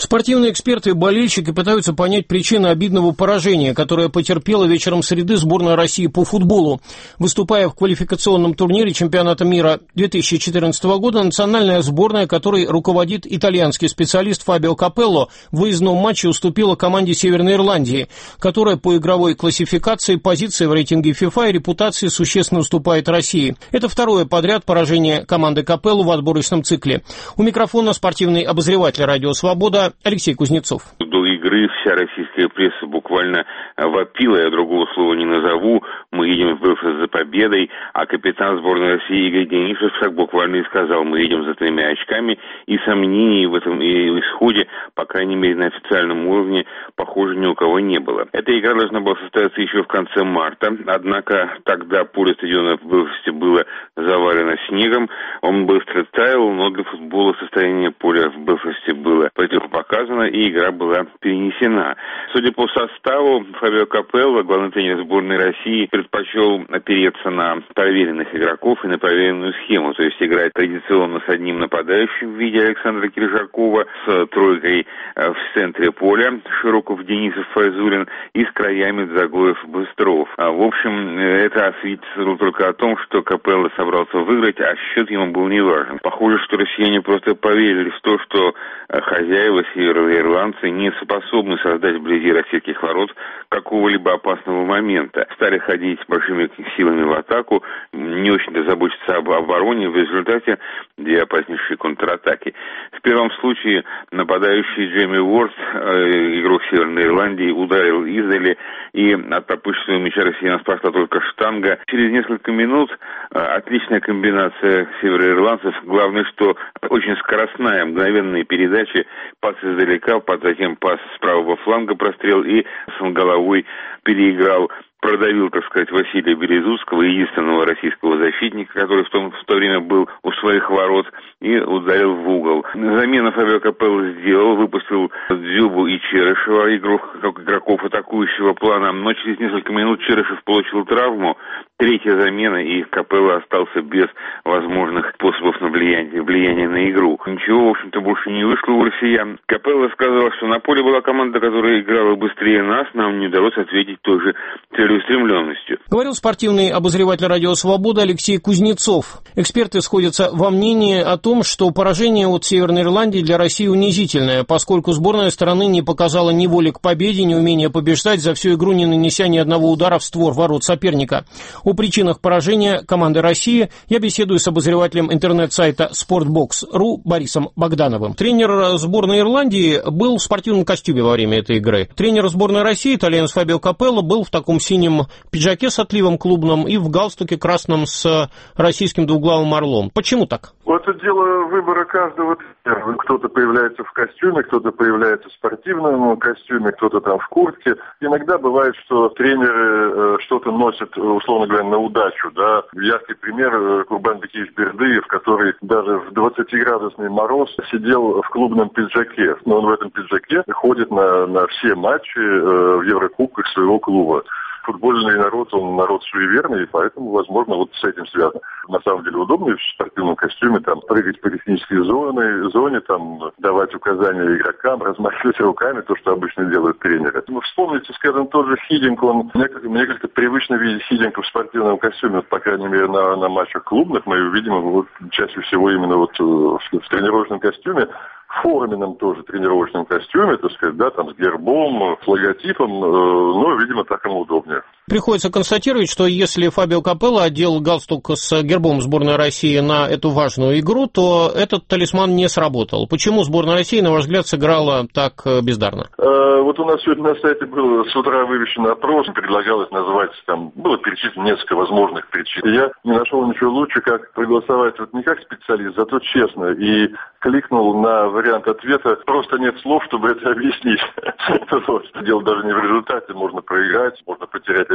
Спортивные эксперты и болельщики пытаются понять причины обидного поражения, которое потерпела вечером среды сборная России по футболу. Выступая в квалификационном турнире чемпионата мира две тысячи четырнадцатого года, национальная сборная, которой руководит итальянский специалист Фабио Капелло, в выездном матче уступила команде Северной Ирландии, которая по игровой классификации, позиции в рейтинге ФИФА и репутации существенно уступает России. Это второе подряд поражение команды Капелло в отборочном цикле. У микрофона спортивный обозреватель «Радио Свобода» Алексей Кузнецов.
До игры вся российская пресса буквально вопила, я другого слова не назову. Мы едем в Белфаст за победой, а капитан сборной России Игорь Денисов так буквально и сказал: мы едем за тремя очками, и сомнений в этом и в исходе, по крайней мере на официальном уровне, похоже, ни у кого не было. Эта игра должна была состояться еще в конце марта, однако тогда поле стадиона в Белфасте было завалено снегом, он быстро таял, но для футбола состояние поля в Белфасте было противопоказано, и игра была перенесена. Судя по составу, Фабио Капелло, главный тренер сборной России, предпочел опереться на проверенных игроков и на проверенную схему, то есть играть традиционно с одним нападающим в виде Александра Киржакова, с тройкой в центре поля Широков, Денисов, Файзуллин и с краями Дзагоев, Быстров. В общем, это свидетельствовало только о том, что Капелло собрался выиграть, а счет ему был не важен. Похоже, что россияне просто поверили в то, что хозяева североирландцы не способны создать вблизи российских ворот какого-либо опасного момента. Стали ходить большими силами в атаку, не очень-то заботиться об обороне, в результате две опаснейшие контратаки. В первом случае нападающий Джейми Уорд, игрок Северной Ирландии, ударил издали, и от пропущенного мяча россиян спасла только штанга. Через несколько минут отличная комбинация североирландцев. Главное, что очень скоростная, мгновенная передача, пас издалека, затем пас с правого фланга, прострел, и с головой переиграл, продавил, так сказать, Василия Березутского, единственного российского защитника, который в, том, в то время был у своих ворот, и ударил в угол. Замена Фабио Капелло сделал, выпустил Дзюбу и Черышева, игрок, игроков атакующего плана, но через несколько минут Черышев получил травму. Третья замена, и Капелло остался без возможных способов на влияние, влияния на игру. Ничего, в общем-то, больше не вышло у россиян. Капелло сказал, что на поле была команда, которая играла быстрее нас, нам не удалось ответить той же целеустремленностью.
Говорил спортивный обозреватель «Радио Свобода» Алексей Кузнецов. Эксперты сходятся во мнении о том, что поражение от Северной Ирландии для России унизительное, поскольку сборная страны не показала ни воли к победе, ни умения побеждать, за всю игру не нанеся ни одного удара в створ ворот соперника. О причинах поражения команды России я беседую с обозревателем интернет-сайта спортбокс точка ру Борисом Богдановым. Тренер сборной Ирландии был в спортивном костюме во время этой игры. Тренер сборной России, итальянец Фабио Капелло, был в таком синем пиджаке с отливом клубном и в галстуке красном с российским двуглавым орлом. Почему так?
Это дело выбора каждого тренера. Кто-то появляется в костюме, кто-то появляется в спортивном костюме, кто-то там в куртке. Иногда бывает, что тренеры что-то носят, условно говоря, на удачу. Да? Яркий пример Курбан Бекиевич Бердыев, который даже в двадцатиградусный мороз сидел в клубном пиджаке. Но он в этом пиджаке ходит на, на все матчи в Еврокубках своего клуба. Футбольный народ, он народ суеверный, и поэтому, возможно, вот с этим связано. На самом деле удобно в спортивном костюме там прыгать по технической зоне, зоне там давать указания игрокам, размахивать руками, то, что обычно делают тренеры. Ну, вспомните, скажем, тот же Хидинг, он, мне, мне как-то привычно видеть Хидинга в спортивном костюме, по крайней мере, на, на матчах клубных, мы его видим вот, чаще всего именно вот в, в тренировочном костюме. В форменном тоже тренировочном костюме, так сказать, да, там с гербом, с логотипом, э, но, видимо, так ему удобнее.
Приходится констатировать, что если Фабио Капелло одел галстук с гербом сборной России на эту важную игру, то этот талисман не сработал. Почему сборная России, на ваш взгляд, сыграла так бездарно?
Э, вот у нас сегодня на сайте был с утра вывешен опрос, предлагалось назвать, там, было перечислено несколько возможных причин. Я не нашел ничего лучше, как проголосовать вот не как специалист, зато честно, и кликнул на вариант ответа. Просто нет слов, чтобы это объяснить. Дело даже не в результате. Можно проиграть, можно потерять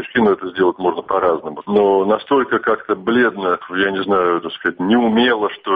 Качкину это сделать можно по-разному. Но настолько как-то бледно, я не знаю, так сказать, неумело, что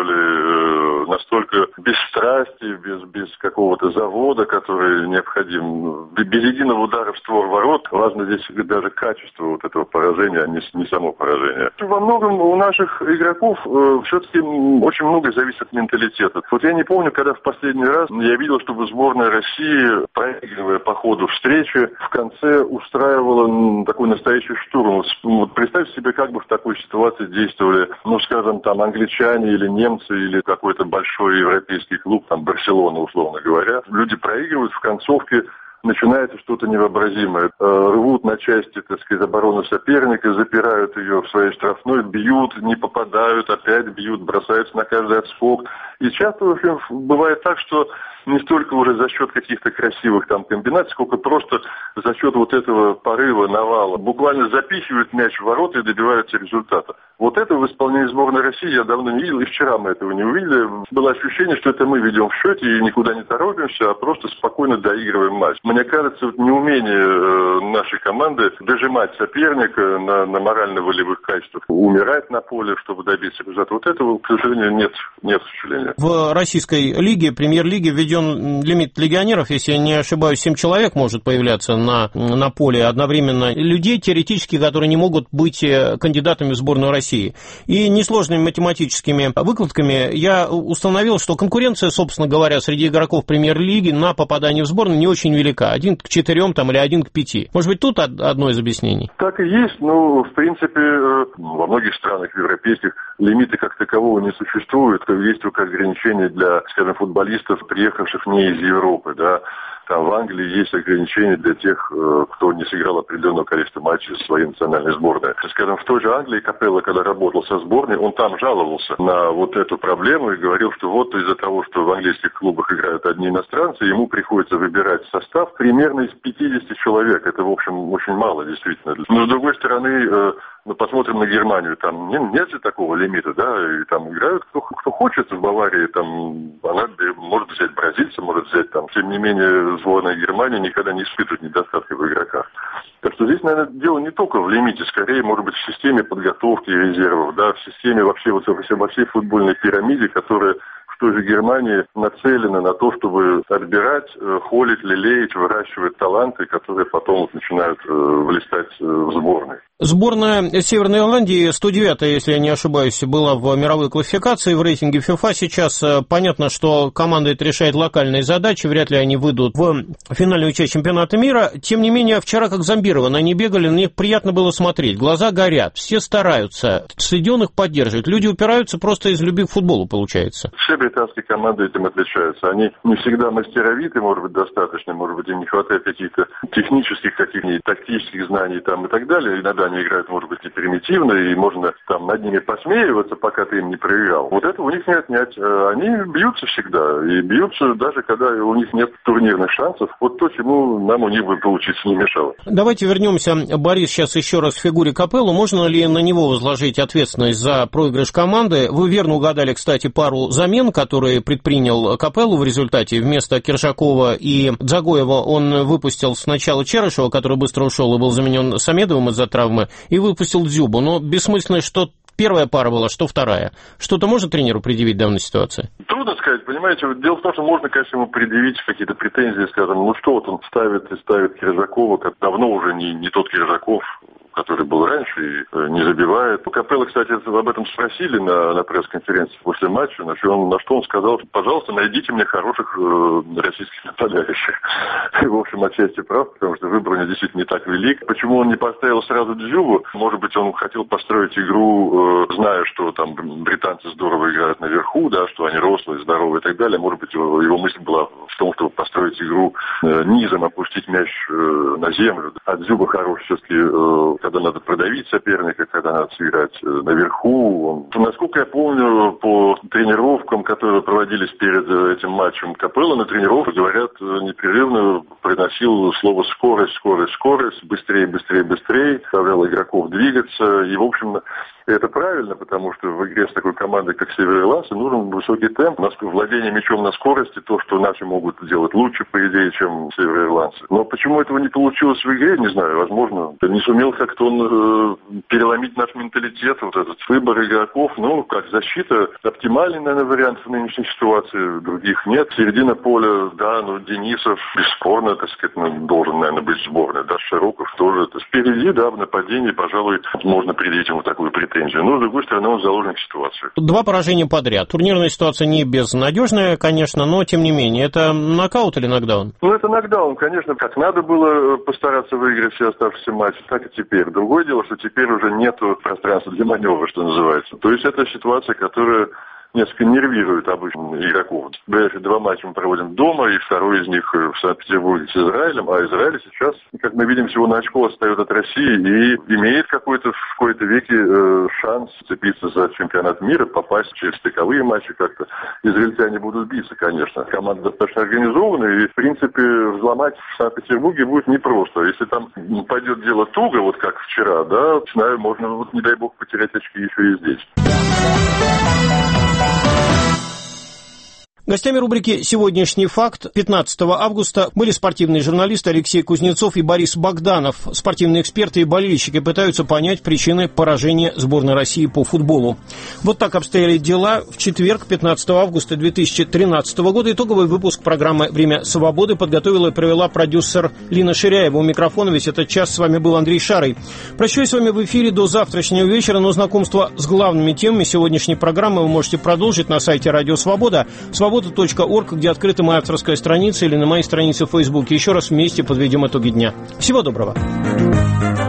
ли, настолько без страсти, без, без какого-то завода, который необходим, без единого удара в створ ворот. Важно здесь даже качество вот этого поражения, а не, не само поражение. Во многом у наших игроков э, все-таки очень многое зависит от менталитета. Вот я не помню, когда в последний раз я видел, чтобы сборная России, проигрывая по ходу встречи, в конце устраивала такой настоящий штурм. Вот представьте себе, как бы в такой ситуации действовали, ну, скажем, там, англичане или немцы, или какой-то большой европейский клуб, там, Барселона, условно говоря. Люди проигрывают, в концовке начинается что-то невообразимое. Рвут на части, так сказать, оборону соперника, запирают ее в своей штрафной, бьют, не попадают, опять бьют, бросаются на каждый отскок. И часто, в общем, бывает так, что не столько уже за счет каких-то красивых там комбинаций, сколько просто за счет вот этого порыва, навала. Буквально запихивают мяч в ворота и добиваются результата. Вот это в исполнении сборной России я давно не видел, и вчера мы этого не увидели. Было ощущение, что это мы ведем в счете и никуда не торопимся, а просто спокойно доигрываем матч. Мне кажется, вот неумение нашей команды дожимать соперника на, на морально-волевых качествах, умирать на поле, чтобы добиться результата, вот этого, к сожалению, нет, нет, к сожалению.
В российской лиге, премьер-лиге, введен лимит легионеров, если я не ошибаюсь, семь человек может появляться на, на поле одновременно. Людей, теоретически, которые не могут быть кандидатами в сборную России. И несложными математическими выкладками я установил, что конкуренция, собственно говоря, среди игроков премьер-лиги на попадание в сборную не очень велика. Один к четырем там, или один к пяти. Может быть, тут одно из объяснений?
Так и есть, но, в принципе, во многих странах европейских лимита как такового не существует. Есть только ограничения для, скажем, футболистов, приехавших не из Европы, да. Там в Англии есть ограничения для тех, кто не сыграл определенное количество матчей со своей национальной сборной. Скажем, в той же Англии Капелло, когда работал со сборной, он там жаловался на вот эту проблему и говорил, что вот из-за того, что в английских клубах играют одни иностранцы, ему приходится выбирать состав примерно из пятидесяти человек. Это, в общем, очень мало, действительно. Но, с другой стороны, ну, посмотрим на Германию, там нет, нет же такого лимита, да, и там играют кто, кто хочет в Баварии, там она может взять бразильца, может взять там, тем не менее, сборная Германии никогда не испытывает недостатка в игроках. Так что здесь, наверное, дело не только в лимите, скорее, может быть, в системе подготовки резервов, да, в системе вообще, вот, во всей футбольной пирамиде, которая в той же Германии нацелена на то, чтобы отбирать, холить, лелеять, выращивать таланты, которые потом вот начинают э, влистать э, в сборной.
Сборная Северной Ирландии, сто девятая, если я не ошибаюсь, была в мировой классификации в рейтинге ФИФА. Сейчас понятно, что команда это решает локальные задачи, вряд ли они выйдут в финальную часть чемпионата мира. Тем не менее, вчера как зомбированы, они бегали, на них приятно было смотреть. Глаза горят, все стараются, стадион их поддерживает. Люди упираются просто из любви к футболу, получается.
Все британские команды этим отличаются. Они не всегда мастеровиты, может быть, достаточно, может быть, им не хватает каких-то технических, каких-нибудь тактических знаний там и так далее. Иногда они играют, может быть, и примитивно, и можно там над ними посмеиваться, пока ты им не проиграл. Вот этого у них не отнять. Они бьются всегда, и бьются даже когда у них нет турнирных шансов. Вот то, чему нам у них бы получиться не мешало.
Давайте вернемся, Борис, сейчас еще раз к фигуре Капелло. Можно ли на него возложить ответственность за проигрыш команды? Вы верно угадали, кстати, пару замен, которые предпринял Капелло в результате. Вместо Киржакова и Дзагоева он выпустил сначала Черышева, который быстро ушел и был заменен Самедовым из-за травмы, и выпустил Дзюбу. Но бессмысленно, что первая пара была, что вторая. Что-то может тренеру предъявить в данной ситуации?
Трудно сказать, понимаете. Дело в том, что можно, конечно, ему предъявить какие-то претензии, скажем, ну что вот он ставит и ставит Киржакова, как давно уже не, не тот Киржаков, который был раньше и не забивает. Капелло, кстати, об этом спросили на, на пресс-конференции после матча, на что, он, на что он сказал, пожалуйста, найдите мне хороших э, российских нападающих. И, в общем, отчасти прав, потому что выбор у него действительно не так велик. Почему он не поставил сразу Дзюбу? Может быть, он хотел построить игру, э, зная, что там британцы здорово играют наверху, да, что они рослые, здоровые и так далее. Может быть, его, его мысль была в том, чтобы построить игру э, низом, опустить мяч э, на землю. А Дзюба хороший все-таки, э, когда надо продавить соперника, когда надо сыграть наверху. Он, насколько я помню, по тренировкам, которые проводились перед этим матчем, Капелло на тренировках, говорят, непрерывно приносил слово «скорость», «скорость», «скорость», «быстрее», «быстрее», «быстрее», заставлял игроков двигаться. И, в общем, это правильно, потому что в игре с такой командой, как Североирландцы, нужен высокий темп. Владение мячом на скорости, то, что наши могут делать лучше, по идее, чем североирландцы. Но почему этого не получилось в игре, не знаю. Возможно, не сумел как может он э, переломить наш менталитет, вот этот выбор игроков, ну, как защита, оптимальный, наверное, вариант в нынешней ситуации, других нет. Середина поля, да, ну, Денисов, бесспорно, так сказать, ну, должен, наверное, быть в сборной, да, Широков тоже. То есть впереди, да, в нападении, пожалуй, можно предъявить ему такую претензию. Но, с другой стороны, он заложник ситуации.
Два поражения подряд. Турнирная ситуация не безнадежная, конечно, но, тем не менее, это нокаут или нокдаун?
Ну, это нокдаун, конечно. Как надо было постараться выиграть все оставшиеся матчи, так и теперь. Другое дело, что теперь уже нету пространства для маневра, что называется. То есть это ситуация, которая несколько нервирует обычных игроков. Два матча мы проводим дома, и второй из них в Санкт-Петербурге с Израилем, а Израиль сейчас, как мы видим, всего на очко отстает от России и имеет какой-то в какой-то веке э, шанс цепиться за чемпионат мира, попасть через стыковые матчи как-то. Израильтяне будут биться, конечно. Команда достаточно организованная, и, в принципе, взломать в Санкт-Петербурге будет непросто. Если там пойдет дело туго, вот как вчера, да, знаю, можно, вот, не дай бог, потерять очки еще и здесь.
Гостями рубрики «Сегодняшний факт» пятнадцатого августа были спортивные журналисты Алексей Кузнецов и Борис Богданов. Спортивные эксперты и болельщики пытаются понять причины поражения сборной России по футболу. Вот так обстояли дела в четверг, пятнадцатого августа две тысячи тринадцатого года. Итоговый выпуск программы «Время свободы» подготовила и провела продюсер Лина Ширяева. У микрофона весь этот час с вами был Андрей Шарый. Прощаюсь с вами в эфире до завтрашнего вечера, но знакомство с главными темами сегодняшней программы вы можете продолжить на сайте Радио Свобода. Свобода точка орг, где открыта моя авторская страница, или на моей странице в Фейсбуке. Еще раз вместе подведем итоги дня. Всего доброго.